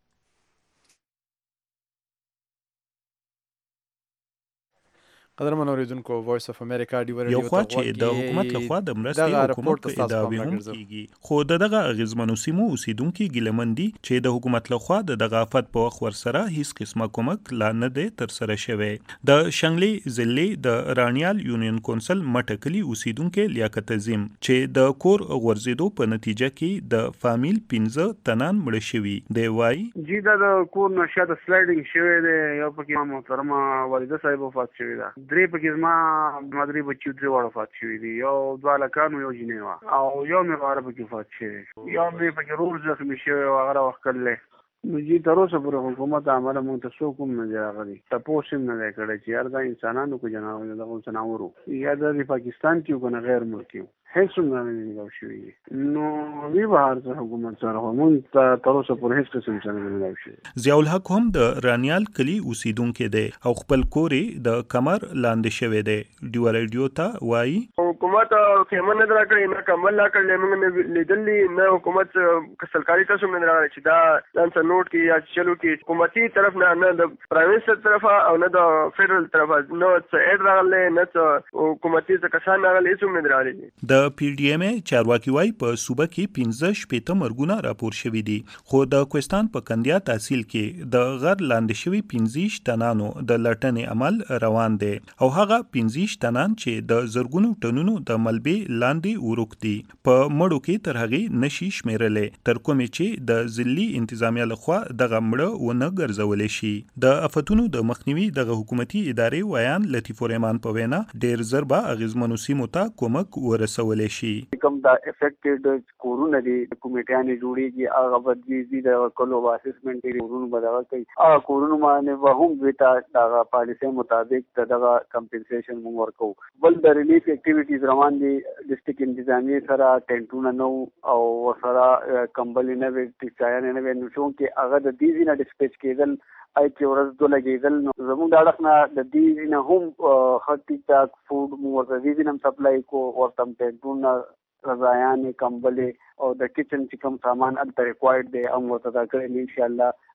قدرمن اوریدونکو، وایس اف امریکا ډیوا ریډیو یو خوا چې د حکومت لخوا د مرستې حکومت په ادعاوې هم کیږي، خو د دغه اغیزمنو سیمو اوسیدونکو ګیلمن دي چې د حکومت لخوا د دغه آفت په وخت ورسره هیڅ قسمه کومک لا نه دی ترسره شوی. د شنګلې ضلع د رانیال یونین کونسل مټکلي اوسیدونکو لیاقت عظیم چې د کور غورځېدو په نتیجه کې د فامیل پنځه تنان مړه شوي دی وایي جی دا د کور نشه د سلایډینګ شوی دی. یو پکې محترمه والده صاحب وفات شوی ده، درې پکې زما مدري بچي درې واړه وفات شوي دي، یو دوه هلکان یو جینۍ وه او یو مې غاره پکې وفات شوی، یو مې پکې رور زخمي شوی و هغه راوخت کړلی. نو جی تر اوسه پورې حکومت عمله موږ ته څوک هم نه دی راغلی، تپوس هم نه دی کړی چې یار دا انسانانو کو جناور دغه ځناورو یا د پاکستان کې که نه غیر ملکي هیڅ هم نه دی لګاو شوي. نو وی بهر څه حکومت سره خو موږ ته تر اوسه پورې هیڅ قسم څه نه دی لګاو شوي. ضیاء الحق هم د رانیال کلي اوسیدونکی دی او خپل کور د کمر لاندې شوی دی. ډیوا ریډیو ته وایي حکومت خیمه نه راکړي، نه کمل راکړي، موږ نه لیدلی، نه حکومت سرکاري تاسو نه راغلی چې دا ځان نوٹ کې یا چلو کې حکومتي طرف نه، نه د پرایویت طرفه او نه د فدرال طرفه، نه څه اډ راغلی، نه څه حکومتي څه کسان راغلي، هیڅ هم نه راغلي. د پی ډي ایم ای چارواکي وایي په صوبه کې پنځه شپېته مرګونه راپور شوي دي، خو د کوهستان په کندیا تحصیل کې د غر لاندې شوي پنځه تنانو د لټنې عمل روان دی او هغه پنځه تنان چې د زرګونو ټنونو د ملبې لاندې ورک دي په مړو کې تر هغې نشي شمیرلې تر کومې چې د ضلعي انتظامیه لخوا دغه مړه ونه ګرځولی شي. د افتونو د مخنیوي دغه حکومتي ادارې ویان لطیف الرحمن په وینا ډېر زر به اغیزمنو سیمو ته کومک ورسولی شي. کوم دا افیکټډ کورونه دي کمیټیانې جوړېږي هغه به دي د کلو اسسمنټ دی کورونو به دغه کوي، هغه کورونو باندې به هم دوی ته دغه پالیسۍ مطابق دغه کمپنسیشن موږ ورکوو. بل د ریلیف اکټیویټیز روان دي، ډسټرکټ انتظامیې سره ټینټونه نه وو او ورسره کمبلې نه وې، ټیکچایانې نه وې، نو چونکې هغه د دې ځای نه ډسپیچ کېدل آی کې ورځ دوه لګېدل، نو زموږ د اړخ نه د دې نه هم ښه ټیک ټاک فوډ موږ ورته دې ځای نه هم سپلای کو، ورته هم ټینټونه، رضایانې، کمبلې او د کچن چې کوم سامان هلته ریکوایرډ دی هم ورته دا کړی. انشاءالله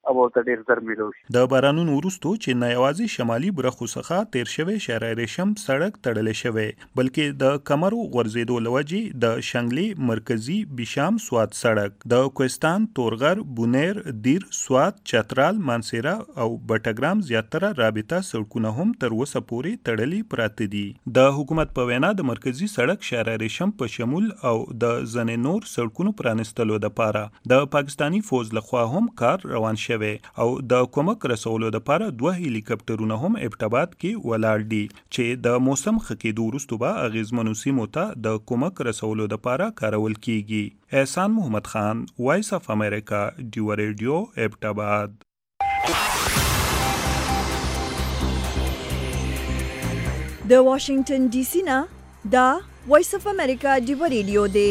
او ته ډیر زر ملو شي. د بارانونو وروسته چې نه یوازې شمالي برخو څخه تیر شوی شهر ریشم سړک تړل شوی بلکې د کمرو غورځېدو لوجې د شنګلي مرکزی بشام سوات سړک د کوهستان تورغر بونیر دیر سوات چترال مانسیرا او بټګرام زیاتره رابطه سړکونه هم تر اوسه پورې تړلي پراته دي. د حکومت په وینا د مرکزی سړک شهر ریشم په شمول او د ځنې نور سړکونو پرانستلو لپاره د پاکستانی فوج لخوا هم کار روان شوی او د کومک رسولو لپاره دوه هلیکاپټرونه هم ابټاباد کې ولاړ دي چې د موسم ښه کېدو وروسته به اغیزمنو سیمو ته د کومک رسولو لپاره کارول کیږي. احسان محمد خان، وایس اف امریکا، ډیو ریډیو، ابټاباد. د واشنگټن ډي سي نه دا وایس اف امریکا ډیو ریډیو دی.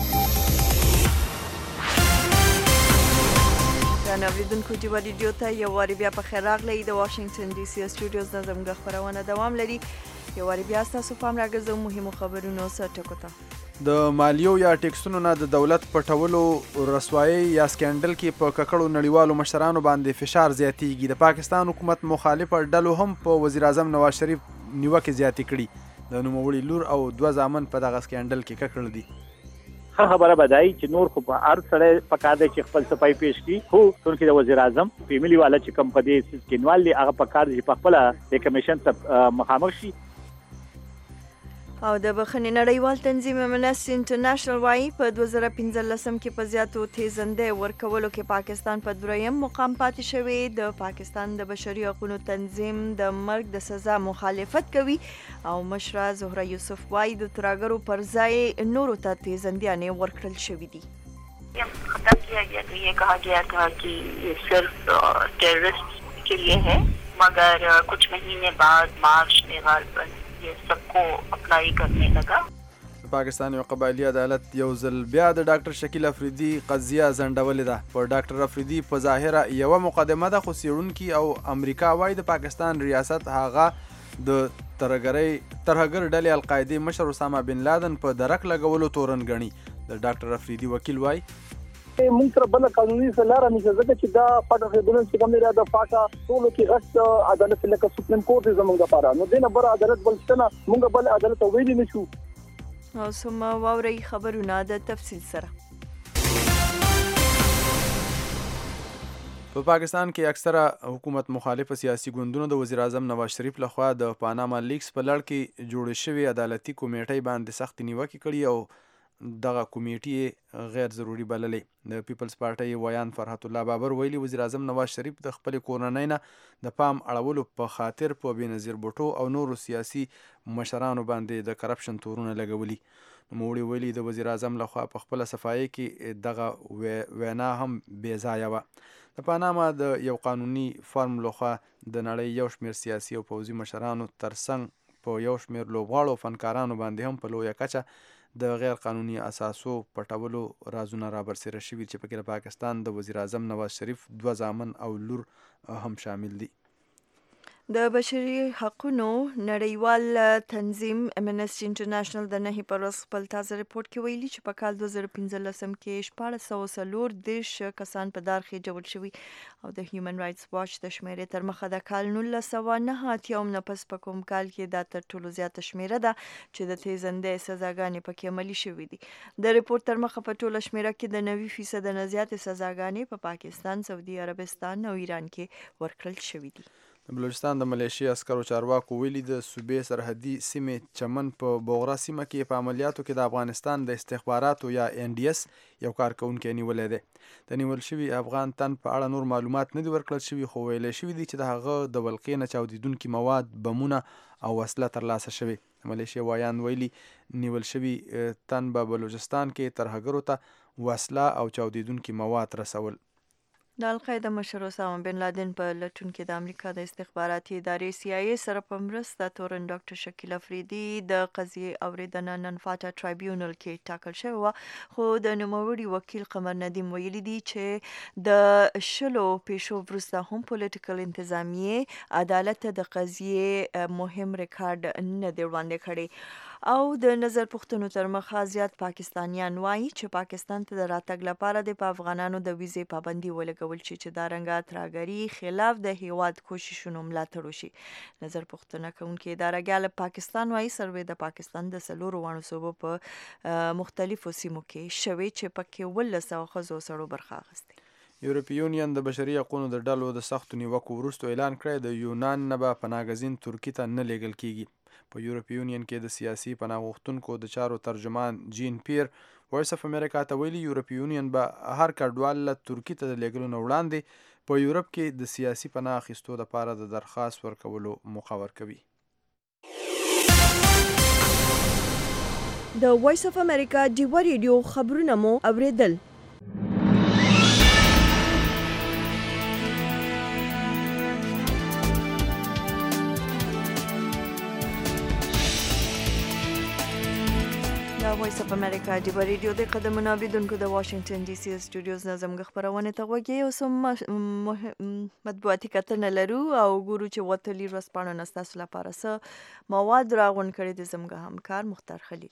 نوریدونکو ډیو ریډیو ته یو واری بیا په خیر راغلی. د واشنگټن ډي سي سټوډیوز نه زموږ خبرونه دوام لري. یو واری بیا ستاسو پام راګرځوم مهمو خبرونو سره ټکو ته. د مالیو یا ټیکسونو نه د دولت پټولو رسوایی یا سکینډل کې په ککړو نړیوالو مشرانو باندې فشار زیاتیږي. د پاکستان حکومت مخالف ډلو هم په وزیر اعظم نواز شریف نیوکه زیاتې کړي. د نوموړي لور او دوه زامن په دغه سکینډل کې ککړ دي. ښه خبره بدای چې نور خو په هر سړی پکار دی چې خپل صفای پیش کړي، خو څنګه د وزیر اعظم فیملی والا چې کم په دې سکینوال دی هغه پکار دی په خپل د کمیشن ته مخامخ شي. او د بخښنې نړیوال تنظیم امنسټي انټرنیشنل وايي په دوه زره پنځلسم کې په زیاتو تیزندۍ ورکولو کې پاکستان په دریم مقام پاتې شوی. د پاکستان د بشري حقوقو تنظیم د مرګ د سزا مخالفت کوي او مشره زهره یوسف وايي د ترهګرو پر ځای نورو ته تیزندیانې ورکړل شوې دي. ختم किया गया तो ये कहा गया था कि ये सिर्फ टेररिस्ट के लिए है, मगर कुछ महीने बाद मार्च में गालबन ये सबको अप्लाई करने लगा. پاکستان یو قبایلی عدالت یو ځل بیا د ډاکټر شکیل افریدي قضیه ځنډولې ده. په ډاکټر افریدي په ظاهره یوه مقدمه ده، خو څېړونکي او امریکا وایي د پاکستان ریاست هغه د ترهګرۍ ترهګر ډلې القاعدې مشر اسامه بن لادن په درک لګولو تورن ګڼي. د ډاکټر افریدي وکیل وایي موږ سره بل قانوني لاره نشته ځکه چې دا پټه خبرونه چې کوم لري د فاکا ټولو کې غټ عدالت لکه سپریم کورټ زموږ لپاره نو دینه بر عدالت بل څه نه موږ بل عدالت ویلې نشو. او سم واوري خبرونه د تفصیل سره. په پاکستان کې اکثره حکومت مخالف سیاسي ګوندونو د وزیر اعظم نواز شریف لخوا د پاناما لیکس په لړ کې جوړ شوی عدالتي کمیټې باندې سخت نیوکه کړې او دغه کمیټې غیر ضروري بللې. د پیپلز پارټۍ ویان فرحت الله بابر ویلي وزیر اعظم نواز شریف د خپل کورنۍ نه د پام اړولو په خاطر په بېنظیر بوټو او نورو سیاسي مشرانو باندې د کرپشن تورونه لګولي. نوموړي ویلي د وزیر اعظم لخوا په خپل صفایي کې دغه وینا هم بې ځایه وه. د پاناما د یو قانوني فرم لخوا د نړۍ یو شمېر سیاسي او پوځي مشرانو ترڅنګ په یو شمېر لوبغاړو فنکارانو باندې هم په لویه کچه د غیر قانوني اساسو پټولو رازونه رابرسېره شوي چې پکې د پاکستان د وزیر اعظم نواز شریف دوه زامن او لور هم شامل دي. د بشري حقوقو نړیوال تنظیم امنسټي انټرنیشنل د نهي پر ورځ خپل تازه ریپورت کې ویلي چې په کال دوه زره پنځلسم کې شپاړس سوه څلور دېرش کسان په دار خېجول شوي او د هیومن رایټس واچ د شمیرې تر مخه د کال نولس سوه نهه اتیاوم نه پس په کوم کال کې دا تر ټولو زیاته شمیره ده چې د تیزندۍ سزاګانې پکې عملي شوي دي. د ریپورت تر مخه په ټوله شمیره کې د نوي فیصد نه زیاتې سزاګانې په پاکستان، سعودي عربستان او ایران کې ورکړل شوي دي. د بلوچستان د ملیشیا عسکرو چارواکو ویلي د صوبې سرحدي سیمې چمن په بوغرا سیمه کې په عملیاتو کې د افغانستان د استخباراتو یا این ډي اس یو کارکونکی نیولی دی. د نیول شوي افغان تن په اړه نور معلومات نه دي ورکړل شوي، خو ویلی شوي دي چې د هغه د ولقې نه چاودیدونکي مواد، بمونه او وسله ترلاسه شوې. ملیشیا وایان ویلي نیول شوي تن به بلوچستان کې ترهګرو ته وسله او چاودیدونکي مواد رسول. د القاعده مشر اسامه بن لادن په لټون کې د امریکا د استخباراتي ادارې سی آی ای سره په مرسته تورن ډاکټر شکیل افریدي د قضیې اوریدنه نن فاټا ټرایبیونل کې ټاکل شوی و، خو د نوموړي وکیل قمر ندیم ویلي دي چې د شلو پیشو وروسته هم پولیټیکل انتظامیې عدالت ته د قضیې مهم ریکارډ نه دی وړاندې کړی. او د نظر پوښتنو تر مخه زیات پاکستانیان وایي چې پاکستان ته د راتګ لپاره د په افغانانو د ویزې پابندي ولګول کول چې دا رنګه ترهګري خلاف د هیواد کوششونو ملاتړ وشي. نظر پوښتنه کوونکې ادارګیا له پاکستان وايي سروې د پاکستان د څلورو واړو صوبو په مختلفو سیمو کې شوې چې پکې ولس او ښځو سړو برخه اخیستې. یورپی یونین د بشري حقوقو د ډلو د سختو نیوکو وروسته اعلان کړی د یونان نه به پناهګزین ترکیې ته نه لیږل کیږي. په یورپی یونین کې د سیاسي پناه غوښتونکو د چارو ترجمان جین پیر وایس اف امریکا ته ویلي یورپی یونین به هر کډوال له ترکیې ته د لیږلو نه وړاندې په یورپ کې د سیاسي پناه اخیستو لپاره د درخواست ورکولو موخه ورکوي. د وایس اف امریکا ډیوه ریډیو خبرونه مو اوریدل. وایس اف امریکا ډیوه ریډیو د قدمونو اوریدونکو د واشنگټن ډي سي سټوډیوز نه زموږ خپرونه ته غوږی او سم مطبوعاتي کتنه لرو او ګورو چې وتلی ورځپاڼه نستاسو لپاره څه مواد راغونډ کړي د زموږ همکار مختار خلیل.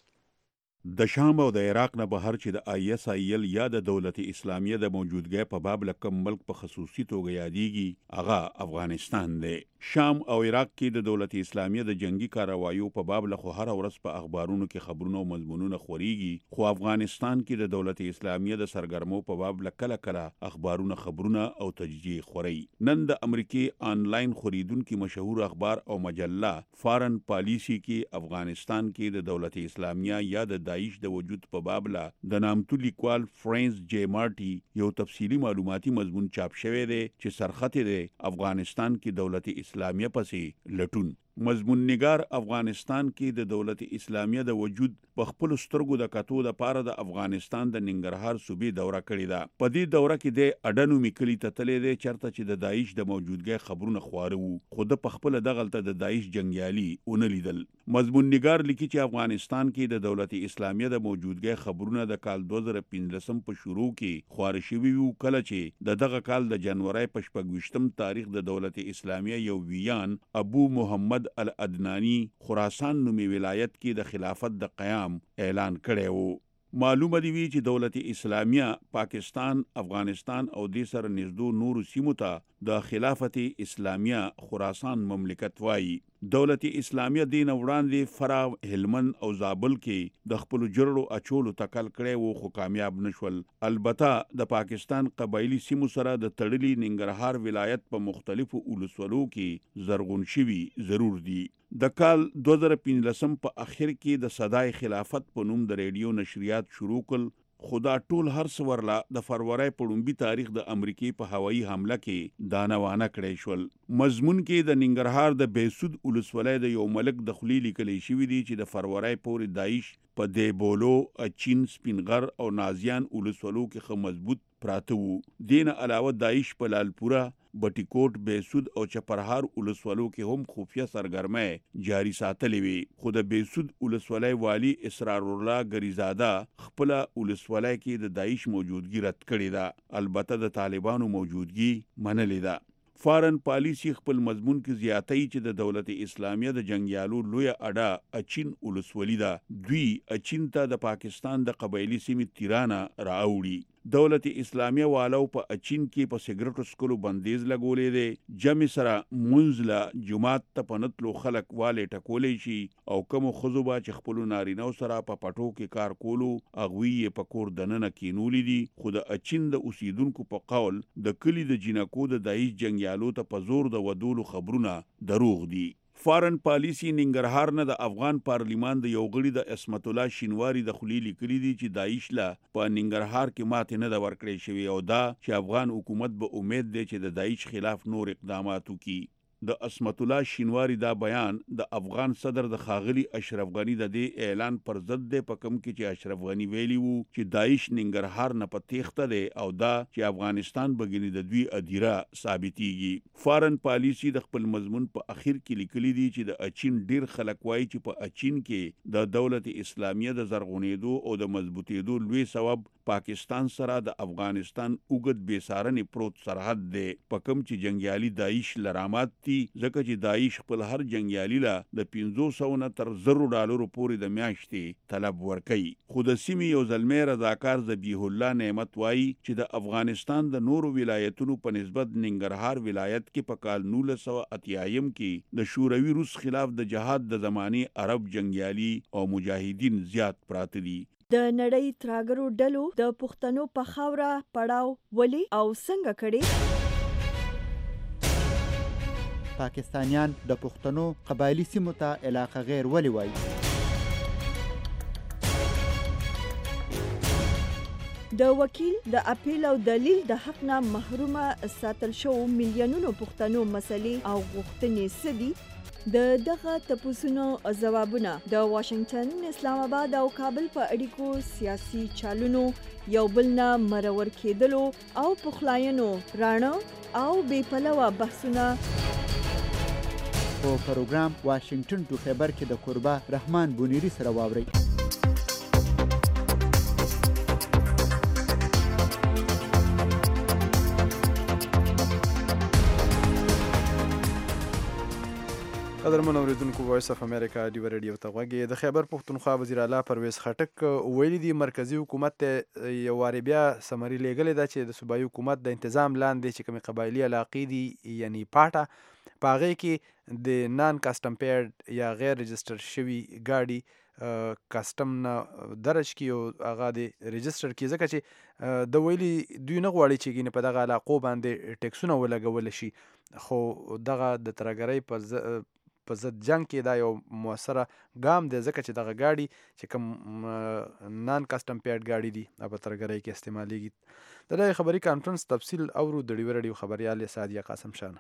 د شام او د عراق نه بهر چې د آی اس آی ایل یا د دولت اسلامیه د موجودګۍ په باب لکم ملک په خصوصي توګه یادېږي هغه افغانستان دی. شام او عراق کې د دولت اسلامیه د جنگي کاروایو په باب لخوا هر ورځ په اخبارونو کې خبرونه او مضمونونه خوريږي، خو افغانستان کې د دولت اسلامیه د سرګرمو په باب لکله کله اخبارونه خبرونه او تجزیه خوري. نن د امریکای آنلاین خریدونکو مشهور اخبار او مجله فارن پالیسی کې افغانستان کې د دولت اسلامیه یا د داعش د وجود په باب لا د نامتو لیکوال فرانس جی مارټي یو تفصیلی معلوماتي مضمون چاپ شوی دی چې سرخط دی افغانستان کې دولت اسلامیه پسې لټون. مضمون نگار افغانستان کې د دولت اسلامیه د وجود په خپل سترګو د کتو د پاره د افغانستان د ننګرهار صوبې دوره کړې ده. په دې دوره کې د اډنو میکلی ته تللی دی چرته چې د داعش د موجودګۍ خبرونه خواره وو، خو د په خپل دغلته د داعش جنگیالي ونه لیدل. مضمون نگار لیکي چې افغانستان کې د دولت اسلامیه د موجودګۍ خبرونه د کال دوه زره پنځلسم په شروع کې خواره شوي وو، کله چې د دغه کال د جنوري په شپږویشتم تاریخ د دولت اسلامیه یو ویان ابو محمد الادنانی خراسان نومي ولایت کې د خلافت د قیام اعلان کړی وو. معلومه دی وی چې دولت اسلامیه پاکستان، افغانستان او د سره نږدې نورو سیمو ته د خلافت اسلامیه خراسان مملکت وایي. دولت اسلامیه دین وړاندې فرا، هلمند او زابل کې د خپل جرړو اچولو تکل کړي وو، خو کامیاب نشول. البته د پاکستان قبایلی سیمو سره د تړلي ننګرهار ولایت په مختلفو ولسوالو کې زرغون شوي ضرور دي. د کال دوه زره پنځلسم په اخر کې د صدای خلافت په نوم د ریډیو نشریات شروع کړل، خدا ټول هر څورلا د فروری په لومبي تاریخ د امریکای په هوایي حمله کې دانوانه کړی شول. مضمون کې د ننګرهار د بیسود ولسوالۍ د یو ملک د خلی لیکلی شوی دی چې د فروری پورې داعش په دیبولو، اچین، سپینغر او نازیان ولسوالو کې خو مضبوط پراته وو. دین علاوه داعش په لالپورا، بټیکوټ، بیسود او چپرهار ولسوالو کې هم خفیه سرګرمۍ جاری ساتلې وي، خو د بیسود ولسوالۍ والی اسرار الله غریزاده خپل ولسوالۍ کې د داعش موجودګي رد کړې ده، البته د طالبانو موجودګي منلې ده. فارن پالیسی خپل مضمون کې زیاتې چې د دولت اسلامیه د جنگیالو لوی اډه اچین ولسوالۍ ده. دوی اچین ته د پاکستان د قبایلی سیمې تیرانه راوړي. دولت اسلامیه والو په اچین کې په سیګریټو سکلو بندیز لګولې دی. جمع سره منزله جماعت ته پنتلو خلک والے ټکولې شي او کوم خزوبا چې خپل نارینو سره په پټو کې کار کولو اغوی په کور دننه کینولې دي. خو د اچین د اوسیدونکو په قول د کلی د جنکو د داعش جنگیالو ته په زور د ودولو خبرونه دروغ دي. فارن پالیسی ننګرهار نه د افغان پارلیمان د یو غړي د اسمت الله شینواری د خلی لیکلي دي چې داعش لا په ننګرهار کې ماته نه د ورکړې شوی او دا چې افغان حکومت به امید دی چې د داعش خلاف نور اقدامات وکړي. د اسمت الله شینواری دا بیان د افغان صدر د خاغلی اشرف غنی د دې اعلان پر ضد دی، په کم کې چې اشرف غنی ویلی وو چې داعش ننګرهار نه په تیښته دی او دا چې افغانستان بګنی د دوی ادیره ثابتېږي. فارن پالیسی د خپل مضمون په اخر کې لیکلي دي چې د اچین ډیر خلک وایي چې په اچین کې د دولت اسلامیه د زرغونېدو او د مضبوطېدو لوی سبب پاکستان سره د افغانستان اوږد بیسارنې پروت سرحد دی په کوم چې جنگیالي داعش لرامات دي ځکه چې داعش خپل هر جنگیالي له د پنځه سوه نه تر زرو ډالرو پورې د میاشتې طلب ورکوي. خو د سیمې یو زلمی رضاکار ذبیح الله نعمت وایي چې د افغانستان د نورو ولایتونو په نسبت ننګرهار ولایت کې په کال نولس سوه اتیایم کې د شوروي روس خلاف د جهاد د زمانې عرب جنگیالي او مجاهدین زیات پراته دي. د نړۍ ترهګرو ډلو د پښتنو په خاوره پړاو ولې او څنګه کړي؟ پاکستانیان د پښتنو قبایلی سیمو ته علاقه غیر ولې وایي؟ د وکیل د اپیل او دلیل د حق نه محرومه ساتل شو میلیونونو پښتنو مسلې او غوښتنې سدي؟ د دغه تپوسونو ځوابونه د واشنگټن، اسلام آباد او کابل په اړیکو سیاسي چالونو یو بل نه مرور کېدلو او پخلاینو راڼه او بې پلوه بحثونه په پروګرام واشنگټن ټو خیبر کې د کوربه رحمان بونیری سره واورئ. قدرمن اوریدونکو وایس اف امریکا ډیو ریډیو ته غوږی. د خیبر پښتونخوا وزیر اعلی پرویز خټک ویلي دي مرکزی حکومت ته یو واری بیا سمری لیږلې ده چې د صوبایي حکومت د تنظیم لاندې چې کومې قبایلي علاقې دي یعنی پاټه په هغې کې د نان کسټم پیډ یا غیر رجسټر شوي ګاډي کسټم نه درج کړي او هغه د رجسټر کړي ځکه چې د ویلي دوی نه غواړي چې ګینې په دغه علاقو باندې ټیکسونه ولګول شي. خو دغه د ترهګرۍ پر په ضد جنگ کې دا یو موثره ګام دی ځکه چې دغه ګاډي چې کوم نان کسټم پیډ ګاډي دي په ترهګرۍ کې استعمالیږي. د دغه خبري کانفرنس تفصیل اورو د ډیو ریډیو خبريال سادیه قاسم شانه.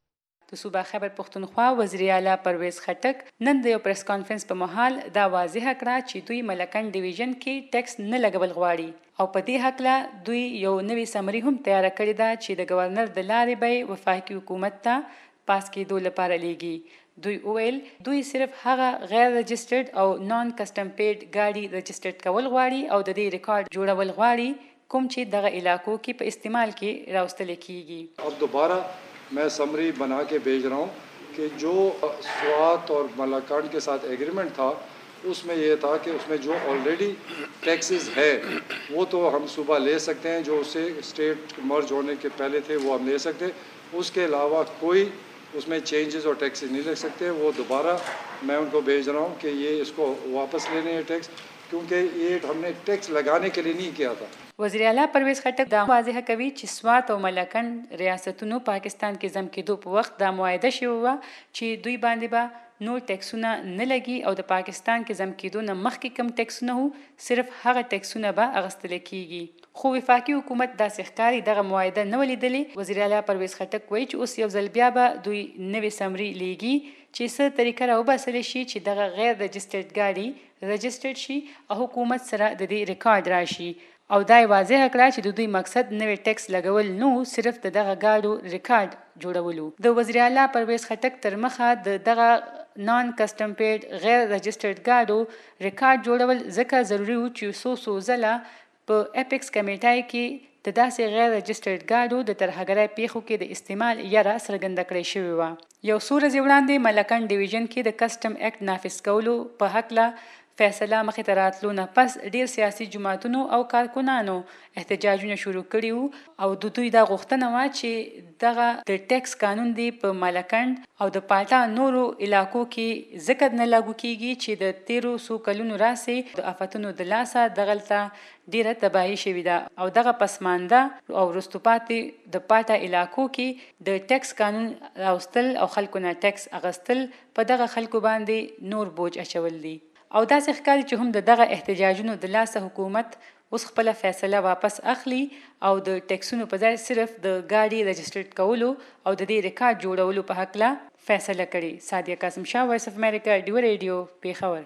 د صوبه خیبر پښتونخوا وزیر اعلی پرویز خټک نن د یو پریس کانفرنس په مهال دا واضح کړه چې دوی ملکن ډیویژن کې ټیکس نه لګول غواړي او په دې حقله دوی یو نوې سمری هم تیار کړې ده چې د گورنر د لارې به وفاقي حکومت ته پاس کېدو لپاره لیږي. دوی وویل دوی صرف هغه غیر رجسټرډ او نان کسټم پیډ ګاډي رجسټرډ کول غواړي او د دې ریکارډ جوړول غواړي کوم چې دغه علاقو کې په استعمال کې راوستل کیږي. अब दोबारा मैं समरी बना के भेज रहा हूँ कि जो स्वात और मलाकांड के साथ एग्रीमेंट था उसमें ये था कि उसमें जो ऑलरेडी टैक्सेस है वो तो हम सुबह ले सकते हैं, जो उससे स्टेट मर्ज होने के पहले थे वो हम ले सकते हैं. उसके अलावा कोई उसमें चेंजेस और टैक्सेस नहीं लग सकते. वो दोबारा मैं उनको भेज रहा हूँ कि ये इसको वापस लेने हैं टैक्स, क्योंकि ये हमने टैक्स लगाने के लिए नहीं किया था. وزیر اعلی پرویز خټک دا واضح کوي چې سوات او ملکن ریاستونو پاکستان کې ځم کېدو په وخت دا معاهده شوې وه چې دوی باندې به نور ټیکسونه نه لګي او د پاکستان کې ځم کېدو نه مخکې کم ټیکسونه وو صرف هغه ټیکسونه به اخیستل کیږي. خو وفاقي حکومت داسې ښکاري دغه معاهده نه ولیدلې. وزیر اعلی پرویز خټک وایي چې اوس یو ځل بیا به دوی نوې سمري لیږي چې څه طریقه راوباسلی شي چې دغه غیر رجسټرډ ګاډي رجسټرډ شي او حکومت سره د دې ریکارډ راشي. او دا واضح کړه چې د دوی مقصد نوې ټیکس لګول نو صرف د دغه ګاډو ریکارډ جوړولو. د وزیر اعلی پرویز خټک تر مخه د دغه نان کسټم پیډ غیر رجسټرډ ګاډو ریکارډ جوړول ځکه ضروری و چې څو څو ځله په اپیکس کمیټای کې د داسې غیر رجسټرډ ګاډو د ترهګرۍ پیښو کې د استعمال یاره څرګنده کړې شوې وه. یو څو ورځې وړاندې ملکن ډیویژن کې د کسټم اکټ نافذ کولو په هکله فیصله مخې ته راتلو نه پس ډیر سیاسي جماعتونو او کارکنانو احتجاجونه شروع کړي وو او د دوی دا غوښتنه وه چې دغه د ټیکس قانون دی په ملکند او د پاټا نورو علاقو کې ځکه نه لاګو کیږي چې د تیرو څو کلونو راسې د آفتونو د لاسه دغلته ډیره تباهي شوې ده او دغه پسمانده او وروسته پاتې د پاټا علاقو کې د ټیکس قانون راوستل او خلکو نه ټیکس اخیستل په دغه خلکو باندې نور بوج اچول دي. او داسې ښکاري چې هم د دغه احتجاجونو د لاسه حکومت اوس خپله فیصله واپس اخلي او د ټیکسونو په ځای صرف د ګاډي رجسټرډ کولو او د دې ریکارډ جوړولو په هکله فیصله کړې. سادیه قاسم شاه، وایس اف امریکا، ډیو ریډیو، پیښور.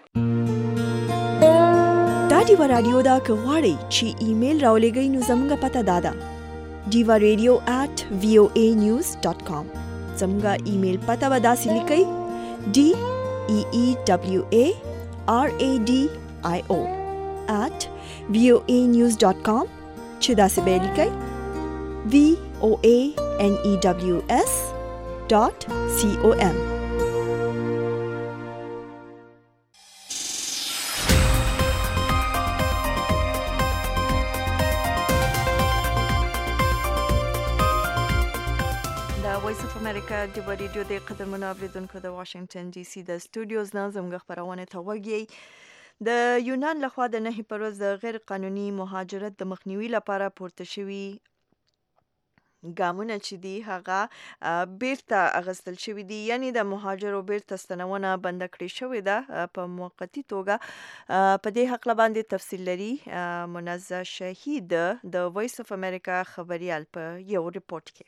دا ډیو رادیو دا که غواړئ چې ایمیل راولېږئ نو زموږ پته دا ده ډیو ریډیو ایٹ وی او ای نیوز ډاټ کام. زموږ ایمیل پته به داسې لیکئ ډي ای ای ډبلیو ای R A D I O at voa news dot com چې داسې به یې لیکئ voa news dot com. وایس اف امریکا د ریډیو د قدرمنو اوریدونکو د واشنگټن ډي سي د سټوډیوز نه زموږ خبرونه ته وګورئ. د یونان لخوا د نهي پر ورځ د غیر قانوني مهاجرت د مخنیوي لپاره پورته شوي ګامونه چې دي هغه بیرته اغستل شوي دي، یعنی د مهاجرو بیرته ستنونه بند کړې شوې ده په موقتی توګه. په دې حق باندې تفصیل لري منزه شهید د وایس اف امریکا خبريال په یو ریپورت کې.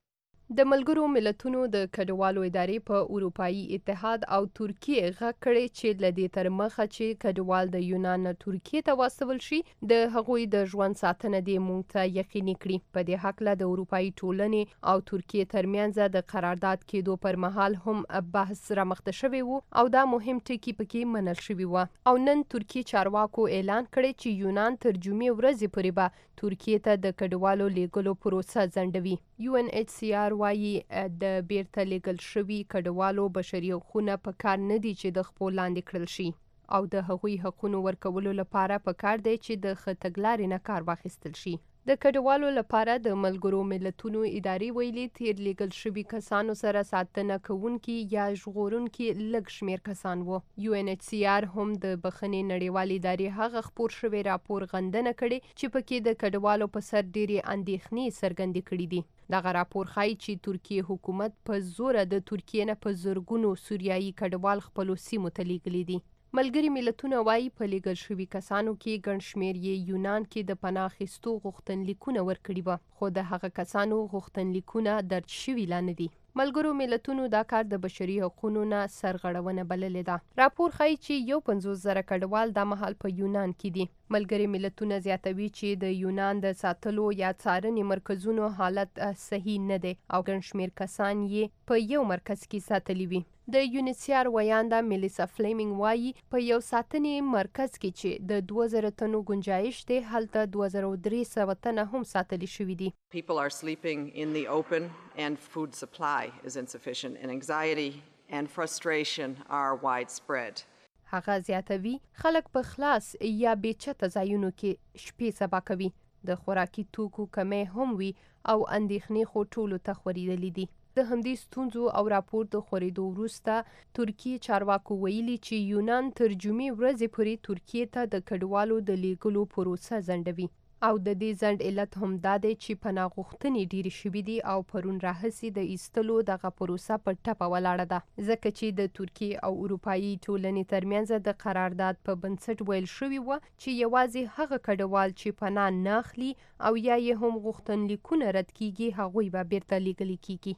د ملګرو ملتونو د کډوالو ادارې په اروپایي اتحاد او ترکیه غږ کړی چې له دې تر مخه چې کډوال د یونان نه ترکیه ته واستول شي د هغوی د ژوند ساتنه دې موږ ته یقیني کړي. په دې هکله د اروپایي ټولنې او ترکیه ترمنځ د قرارداد کېدو پر مهال هم بحث رامخته شوی و او دا مهم ټکي پکې منل شوي و. او نن ترکیه چارواکو اعلان کړی چې یونان تر جمعې ورځې پورې به ترکیه ته د کډوالو لیږلو پروسه ځنډوي. یو ان ایچ سی آر وایي د بیرته لیږل شوي کډوالو بشري حقونه په کار نه دي چې د خپو لاندې کړل شي او د هغوی حقونو ورکولو لپاره په کار دی چې د ښه تګلارې نه کار واخیستل شي. د کډوالو لپاره د ملګرو ملتونو ادارې ویلي تیر لیږل شوي کسانو سره ساتنه کوونکي یا ژغورونکي لږ شمیر کسان وو. یو ان ایچ سی آر هم د بخښنې نړیوالې ادارې هغه خپور شوی راپور غندنه کړې چې پکې د کډوالو په سر ډېرې اندېښنې څرګندې کړې دي. دغه راپور ښایي چې ترکیه حکومت په زوره د ترکیه نه په زرګونو سوریایي کډوال خپلو سیمو ته لیږلي دي. ملګري ملتونه وایي په لیږل شوي کسانو کې ګڼ شمېر یې یونان کې د پناه اخیستو غوښتنلیکونه ورکړي وه، خو د هغه کسانو غوښتنلیکونه درج شوي لا نه دي. ملګرو ملتونو دا کار د بشري حقونو نه سرغړونه بللې ده. راپور ښایي چې یو پنځوس زره کډوال دا مهال په یونان کې دي. ملګري ملتونه زیاتوي چې د یونان د ساتلو یا څارنې مرکزونو حالت صحیح نه دی او ګڼ شمېر کسان یې په یو مرکز کې ساتلي وي. د یونیسیار ویانده میلیسا فلیمینګ وایي په یو ساتنې مرکز کې چې د دوه زره تنو گنجایش دی هلته دوه زره درې سوه تنه هم ساتلي شوي دي. People are sleeping in the open and food supply is insufficient and anxiety and frustration are widespread. هغه زیاتوي خلک په خلاص یا بیچته ځایونو کې شپې سبا کوي. د خوراکي توکو کمی هم وي او اندېښنې خو ټولو ته خورېدلې دي. د همدې ستونزو او راپور د خورېدو وروسته ترکیه چارواکو ویلي چې یونان تر جمعې ورځې پورې ترکیه ته د کډوالو د لیږلو پروسه ځنډوي او د دې ځنډ علت هم دا دی چې پناه غوښتنې ډېرې شوي دي او پرون راهیسې د ایستلو دغه پروسه په ټپه ولاړه ده، ځکه چې د ترکیې او اروپایي ټولنې ترمنځ د قرارداد په بنسټ ویل شوي وه چې یوازې هغه کډوال چې پناه نه اخلي او یا یې هم غوښتنلیکونه رد کیږي هغوی به بیرته لیږلي کیږي.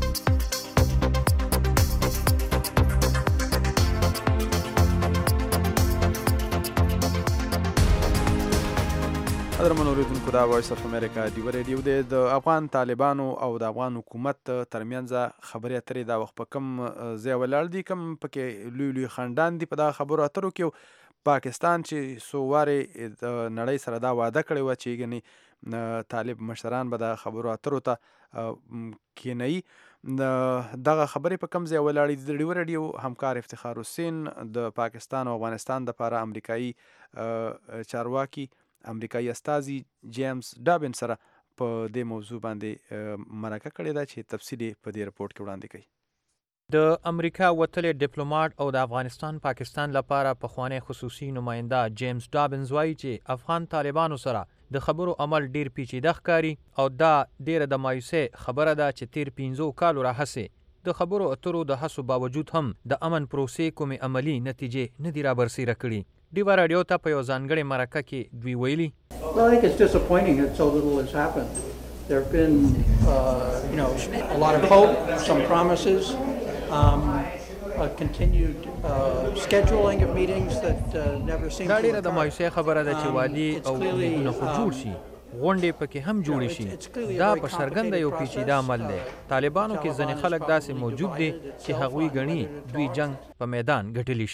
قدرمنو اوریدونکو دا وایس اف امریکا ډیو ریډیو دی. د افغان طالبانو او د افغان حکومت ترمنځ خبرې اترې دا وخت په کم ځای ولاړ دي، کم پکې لوی لوی خندان دي په دا خبرو اترو کې. پاکستان چې څو وارې د نړۍ سره دا وعده کړې وه چې ګنې طالب مشران به د خبرو اترو ته کینوي، دغه خبرې په کم ځای ولاړې دي. د ډیو ریډیو همکار افتخار حسین د پاکستان او افغانستان دپاره امریکایي چارواکي امریکایي استازي جیمز ډابن سره په دې موضوع باندې مرکه کړې ده چې تفصیل په دې رپورټ کې وړاندې کوي. د امریکا وتلی ډیپلوماټ او د افغانستان پاکستان لپاره پخوانی خصوصي نماینده جیمز ډابنز وایي چې افغان طالبانو سره د خبرو عمل ډیر پیچیده ښکاري او دا ډیره د مایوسۍ خبره ده چې تیر پنځو کالو راهیسې د خبرو اترو د هڅو باوجود هم د امن پروسې کومې عملي نتیجې نه دي رابرسېره کړي. ډیوا راډیو ته په یو ځانګړې مرکه کې دوی ویلي Well, I think it's disappointing that so little has happened. There have been, uh, you know, a lot of hope, some promises, um, a continued uh, scheduling of meetings that uh, never seem to دا ډیره د مایوسۍ خبره ده چې وادي او لیدونه خو جوړ شي، غونډې پکې هم جوړې شي. دا په څرګنده یو پیچیده عمل دی. طالبانو کې ځینې خلک داسې موجود دي چې هغوی ګڼي دوی جنګ په میدان ګټلی شي.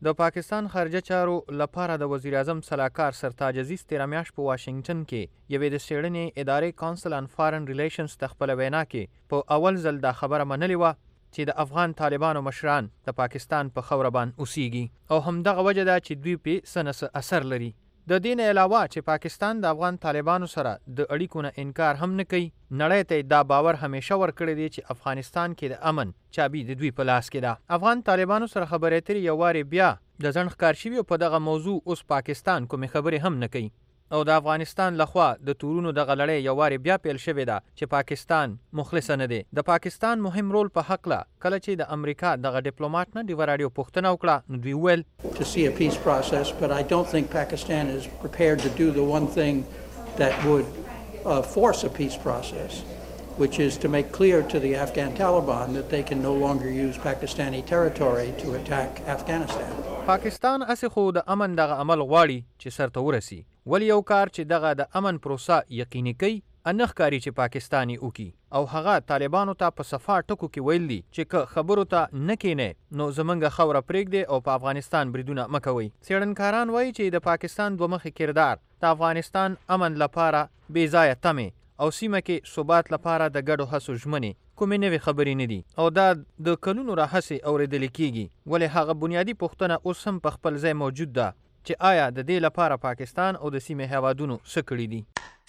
د پاکستان خارجه چارو لپاره د وزیر اعظم سلاکار سرتاج عزیز تیره میاشت په واشنگټن کې یوې د څېړنې ادارې کونسل آن فارن ریلیشنز د خپله وینا کې په اول ځل دا خبره منلې وه چې د افغان طالبانو مشران د پاکستان په خاوره باندې اوسیږي او همدغه وجه ده چې دوی پې څه نه څه اثر لري. د دې نه علاوه چې پاکستان د افغان طالبانو سره د اړیکو نه انکار هم نه کوي، نړۍ ته دا باور همیشه ورکړی دی چې افغانستان کې د امن چابي د دوی په لاس کې ده. افغان طالبانو سره خبرې اترې یو وارې بیا د ځنډ ښکار شوي او په دغه موضوع اوس پاکستان کومې خبرې هم نه کوي او د افغانستان لخوا د تورونو دغه لړۍ یو وارې بیا پیل شوې ده چې پاکستان مخلصه نه دی. د پاکستان مهم رول په هکله کله چې د امریکا دغه ډیپلوماټ نه ډیوه راډیو پوښتنه وکړه نو دوی وویل to see a peace process, but I don't think Pakistan is prepared to do the one thing that would uh, force a peace process, which is to make clear to the Afghan Taliban that they can no longer use Pakistani territory to attack Afghanistan. پاکستان اسې خو د امن دغه عمل غواړي چې سرته ورسي، ولی یو کار چې دغه د امن پروسه یقیني کوي نه ښکاري چې پاکستان یې وکړي او هغه طالبانو ته په صفا ټکو کې ویل دي چې که خبرو ته نه کینې نو زمونږ خاوره پرېږدي او په افغانستان بریدونه مه کوئ. څېړنکاران وایي چې د پاکستان دوه مخي کردار د افغانستان امن لپاره بې ځایه تمې او سیمه کې ثبات لپاره د ګډو هڅو ژمنې کومې نوې خبرې نه دي او دا د کلونو راهیسې اورېدلې کېږي، ولې هغه بنیادي پوښتنه اوس هم په خپل ځای موجود ده چې آیا د دې لپاره پاکستان او د سیمې هیوادونو څه کړي دي.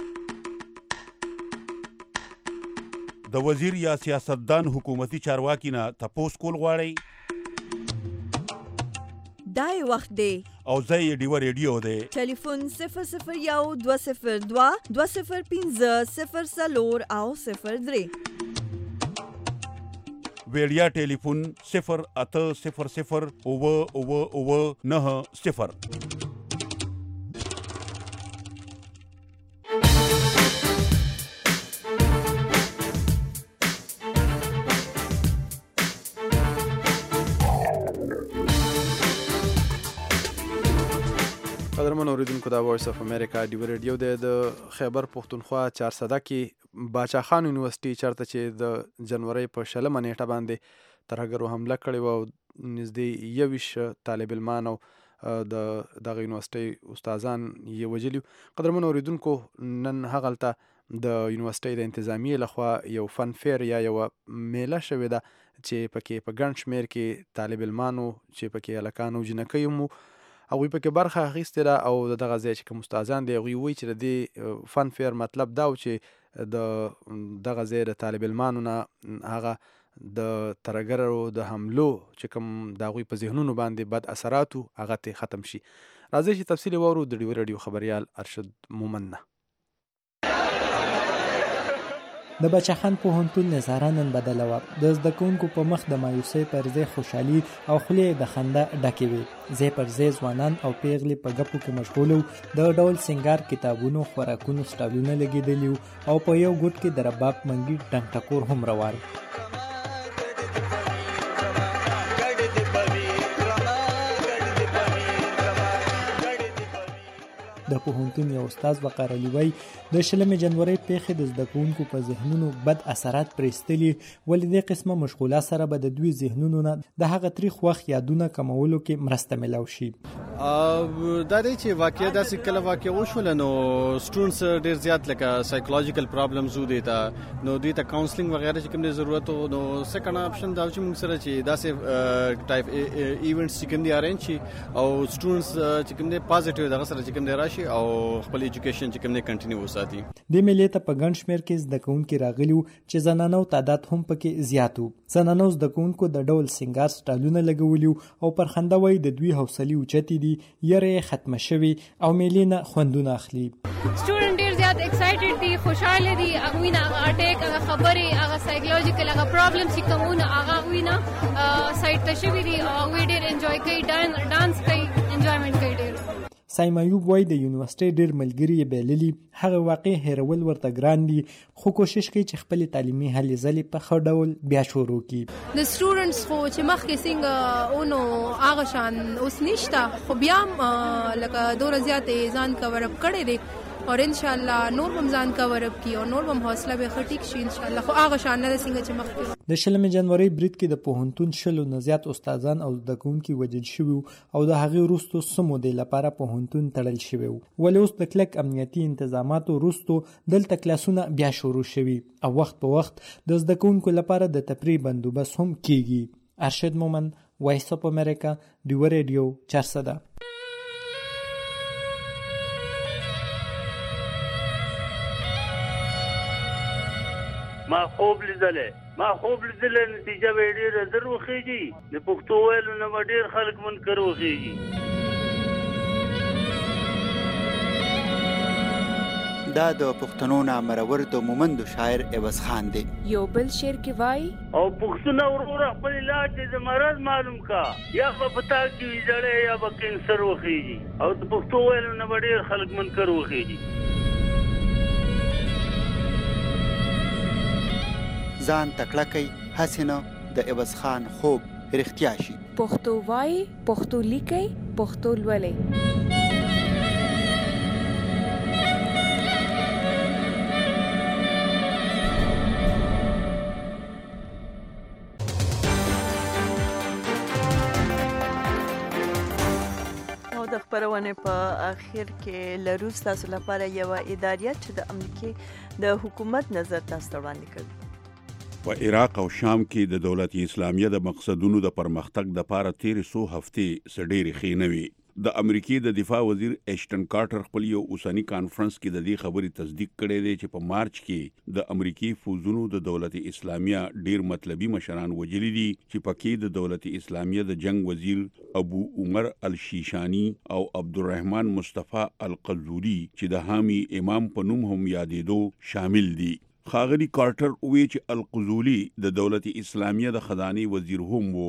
د وزیر یا سیاستدان حکومتي چارواکي نه تپوس کول غواړئ؟ دای وخت دی او زه یې ډیوه ریډیو دی. ټلیفون صفر صفر یو دوه صفر دوه دوه صفر پنځه صفر څلور او صفر درې. ویډیا ټلیفون صفر اته صفر صفر اوه اوه اوه نه صفر. قدرمن اوریدونکو دا وایس اف امریکا ډیو ریډیو دی. د خیبر پښتونخوا چارسده کې باچا خان یونیورسيټي چرته چې د جنوري په شلمه نیټه باندې ترهګرو حمله کړې وه او نږدې یوویشت طالب علمان او د دغه یونیورسيټي استادان یې وژلي. قدرمن اوریدونکو نن هغلته د یونیورسيټي د انتظامیې لخوا یو فن فیر یا یو میله شوې ده چې پکې په ګڼ شمېر کې طالب علمانو چې پکې هلکان او جنکۍ مو هغوی پکې برخه اخیستې ده او د دغه ځای چې کوم استادان دي هغوی وایي چې د دې فن فیر مطلب دا و چې د دغه ځای د طالب علمانو نه هغه د ترهګرو د حملو چې کوم د هغوی په ذهنونو باندې بد اثراتو هغه ترې ختم شي. راځئ چې تفصیل یې واورو د ډیو راډیو خبریال ارشد مومن نه. د بچخان پوهنتون نظاره نن بدله وه. د زده کوونکو په مخ د مایوسۍ پر ځای خوشحالي او خولې د خندا ډکې وې. ځای پر ځای ځوانان او پیغلې په ګپو کې مشغول وو. د ډول سینګار کتابونو خوراکونو سټالونه لګېدلي وو او په یو ګوټ کې د رباب منګي ټنګ ټکور هم روان. د پوهنتون یو استاد وقار علي وایي د شلمې جنورۍ پیښې د زده کوونکو په ذهنونو بد اثرات پرېستلي، ولې دې قسمه مشغوله سره به د دوی ذهنونو نه د هغه تریخ وخت یادونه کمولو کې مرسته میلاو شي. دا دی چې واقعا داسې کله واقع وشوله نو سټوډنټس ډېر زیات لکه سایکولوژیکل پرابلمز و دي ته نو دوی ته کاونسلینګ وغیره چې کوم دی ضرورت و نو سیکنډ اپشن دا چې موږ سره چې داسې ټایپ ایونټس چې کوم دی ارینج شي او سټوډنټس چې کوم دی پازیټیو دغه سره چې کوم دی راشي او خپل ایجوکیشن چې کوم دی کنټینیو وساتي. د ملي ته په ګڼ شمېر کې زده کوونکي راغلي وو چې زنانو تعداد هم پکې زیات وو. زنانو زده کوونکو د ډول سینګار سټالونه لګولي او پر خنده وایي د دوی حوصلې اوچتې دي، یره یې ختمه شوې او میلې نه خوندونه اخلي. سټوډنټ ډېر زیات ایکسایټډ دي، خوشحاله دي. هغوی نه هغه اټیک، هغه خبرې، هغه سایکولوژیکل هغه پرابلمز چې کومونه هغه هغوی نه سایډ ته شوي دي او هغوی ډېر انجوای کوي، ډانس کوي، انجوایمنټ کوي ډېر. سایم ایوب وایي د یونیورسيټي ډېر ملګري یې بایللي، هغه واقع هیرول ورته ګران دي خو کوشش کوي چې خپلې تعلیمي هلې ځلې په ښه ډول بیا شروع کړي. د سټوډنټس خو چې مخکې څنګه اونو هغه شان اوس نشته، خو بیا هم لکه دومره زیات یې ځان کور اپ کړی دی اور ان شاء الله نور رمضان کور اپ کی او نور هم حوصله به خټیک شي ان شاء الله خو هغه شان نه څنګه چې مخکې د شلمې جنوري برید کې د پوهنتون شلو نه زیات استادان او زده کوونکي وژل شوي او د هغې وروستو څه مودې لپاره پوهنتون تړل شوی و. ولې اوس د کلک امنیتي انتظاماتو وروستو دلته کلاسونه بیا شروع شوي او وخت په وخت د زده کوونکو لپاره د تفریح بندوبست هم کیږي. ارشد مومن، وایس اپ امریکا، ډیوه ریډیو، چارسده. ما خوب لیدلې ما خوب لیدلې نتیجه به ډېره زر وخیږي د پښتو ویلو نه به ډېر خلک منکر وخیږي. دا د پښتنو نامرور د مومندو شاعر عوض خان دی. یو بل شعر کې وای او پښتون ورور خپل علاج د مرض معلوم کا یا په پتا کې جړې یا به کینسر وخیږي او د پښتو ویلو نه به ډېر خلک منکر وخیږي. ځان تکړه کوي هسې نه د عوض خان خوب رښتیا شي. پښتو وای، پښتو لیکي، پښتو لولئ. د خبرونه په اخر کې لرو تاسو لپاره یو اداریه چې د امریکای د حکومت نظر تاسو وړاندې کړ. په عراق او شام کې د دولت اسلامیه د مقصدونو د پرمختګ د پاره تیرې څو هفتې سډېرې خینوي. د امریکای د دفاع وزیر ایشټن کارټر خپل یو اوسنی کانفرنس کې د دې خبرې تصدیق کړی دی چې په مارچ کې د امریکای فوزونو د دولت اسلامیه ډیر مطلبي مشران وجلی دي چې پکې د دولت اسلامیه د جنگ وزیر ابو عمر الشیشانی او عبدالرحمن مصطفی القزوری چې د حامی امام په نوم هم یادېدو شامل دي. خاغلی کارټر وی چې القزولی د دولت اسلامیه د خزانه وزیر هم وو.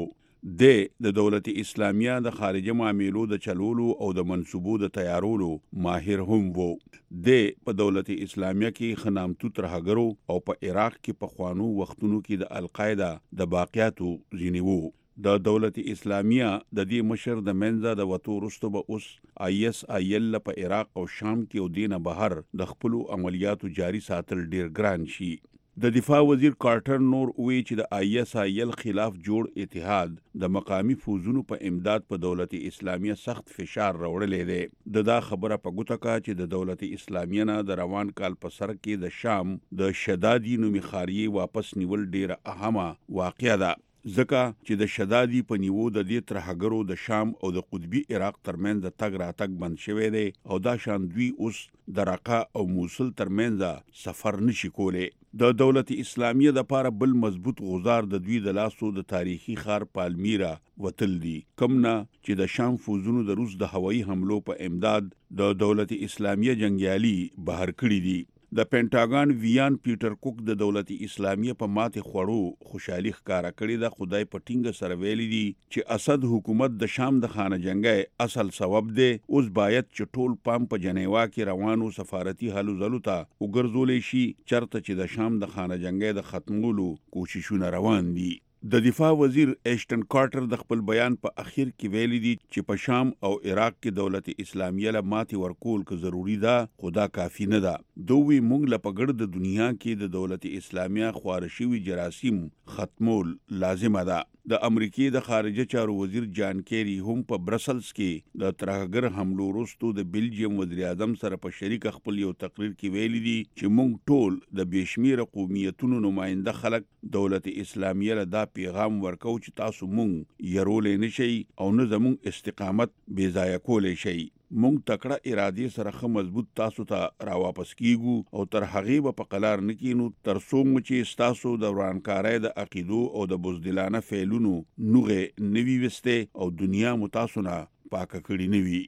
د دولت اسلامیه د خارجه معاملو د چلولو او د منصوبو د تیارولو ماهر هم وو. د په دولت اسلامیه کې خنامتو ترهګرو او په عراق کې په خوانو وختونو کې د القاعده د باقیاتو ځینې وو. د دولت اسلامیه د دې مشر د منځه د وتو وروسته به اوس آی اس آی ال په عراق او شام کې او دینه بهر د خپل عملیاتو جاری ساتل ډیر ګران شي. د دفاع وزیر کارټر نور وی چې د آی اس آی ال خلاف جوړ اتحاد د مقامی فوزونو په امداد په دولت اسلامیه سخت فشار راوړلې دی. د دا خبره په ګوته کا چې د دولت اسلامیه نه د روان کال په سر کې د شام د شدادي نومي خاریه واپس نیول ډیره اهمه واقعه ده. ځکه چې د شدادي په نیو د دې ترهګرو د شام او د قطبي عراق ترمنځ د تګ راتګ بند شوی دی او دا شان دوی اوس د رقه او موصل ترمنځ سفر نشي کولی. د دولت اسلامیه د پاره بل مضبوط غزار د دوی د لاسو د تاریخي خار پالمیرا وتل دي، کوم نه چې د شام فوزونو د روس د هوایي حملو په امداد د دولت اسلامیه جنگیالي بهر کړی دي. د پینټاګان ویان پیټر کوک د دولت اسلامیه په ماته خوړو خوشحالي ښکارا کړې ده. خدای په ټینګه سره ویلي دي چې اسد حکومت د شام د خانه جنگي اصل سبب دی. اوس باید چې ټول پام په جنیوا کې روانو سفارتي هلو ځلو ته وګرځول شي چرته چې د شام د خانه جنگي د ختمولو کوششونه روان دي. د دفاع وزیر ایشټن کارټر د خپل بیان په اخر کې ویلي دي چې په شام او عراق کې دولت اسلامیه له ماتي ورکول که ضروری ده خدا کافی نه ده. دوی مونږ له پګړ د دنیا کې د دولت اسلامیه خوارشوي جراثیم ختمول لازمه ده. د امریکای د خارجه چارو وزیر جان کیری هم په برسلز کې د ترهګر حملو وروسته د بلجیم وزیر اعظم سره په شریک خپل یو تقریر کې ویلي دي چې مونږ ټول د بشمیره قومیتونو نماینده خلک دولت اسلامیه له دا پیغام ورکو چې تاسو مونږ يرولې نشئ او نه زمونږ استقامت بې ځای کولې شئ. مونږ تکړه ارادي سره خه مضبوط تاسو ته را واپس کیږو او تر هغه په قلار نکینو تر څو چې تاسو د ورانکارۍ د عقیدو او د بزدلانه فعلونو نوغه نوي وسته او دنیا متاسونه پاکه کړی نوي.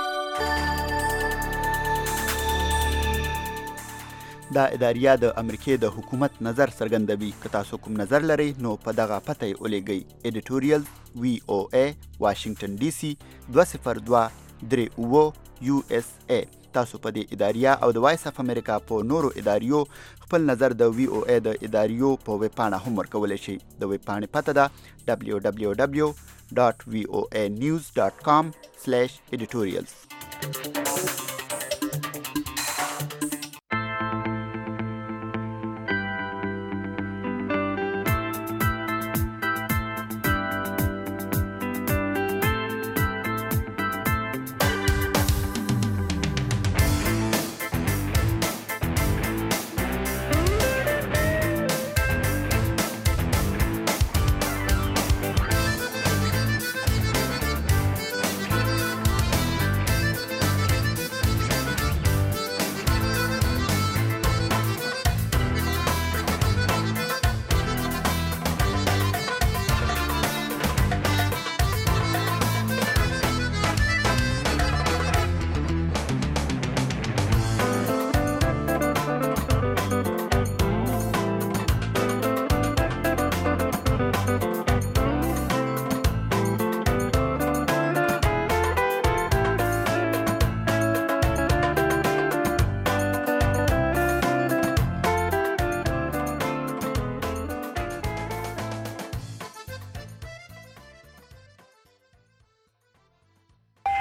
دا اداریه د امریکای د حکومت نظر څرګندوي. که تاسو کوم نظر لرئ نو په دغه پته یې ولېږئ. ایډیټوریال وی او ای واشنگټن ډي سي دوه صفر دوه درې اووه یو اس ای. تاسو په دې اداریه او د وایس اف امریکا په نورو اداریو خپل نظر د وی او ای د اداریو په ویب پاڼه هم ورکولی شئ. د ویب پاڼې پته ده دبلیو دبلیو دبلیو ډاټ وی او ای نیوز ډاټ کام سلیش ایډیټوریالز.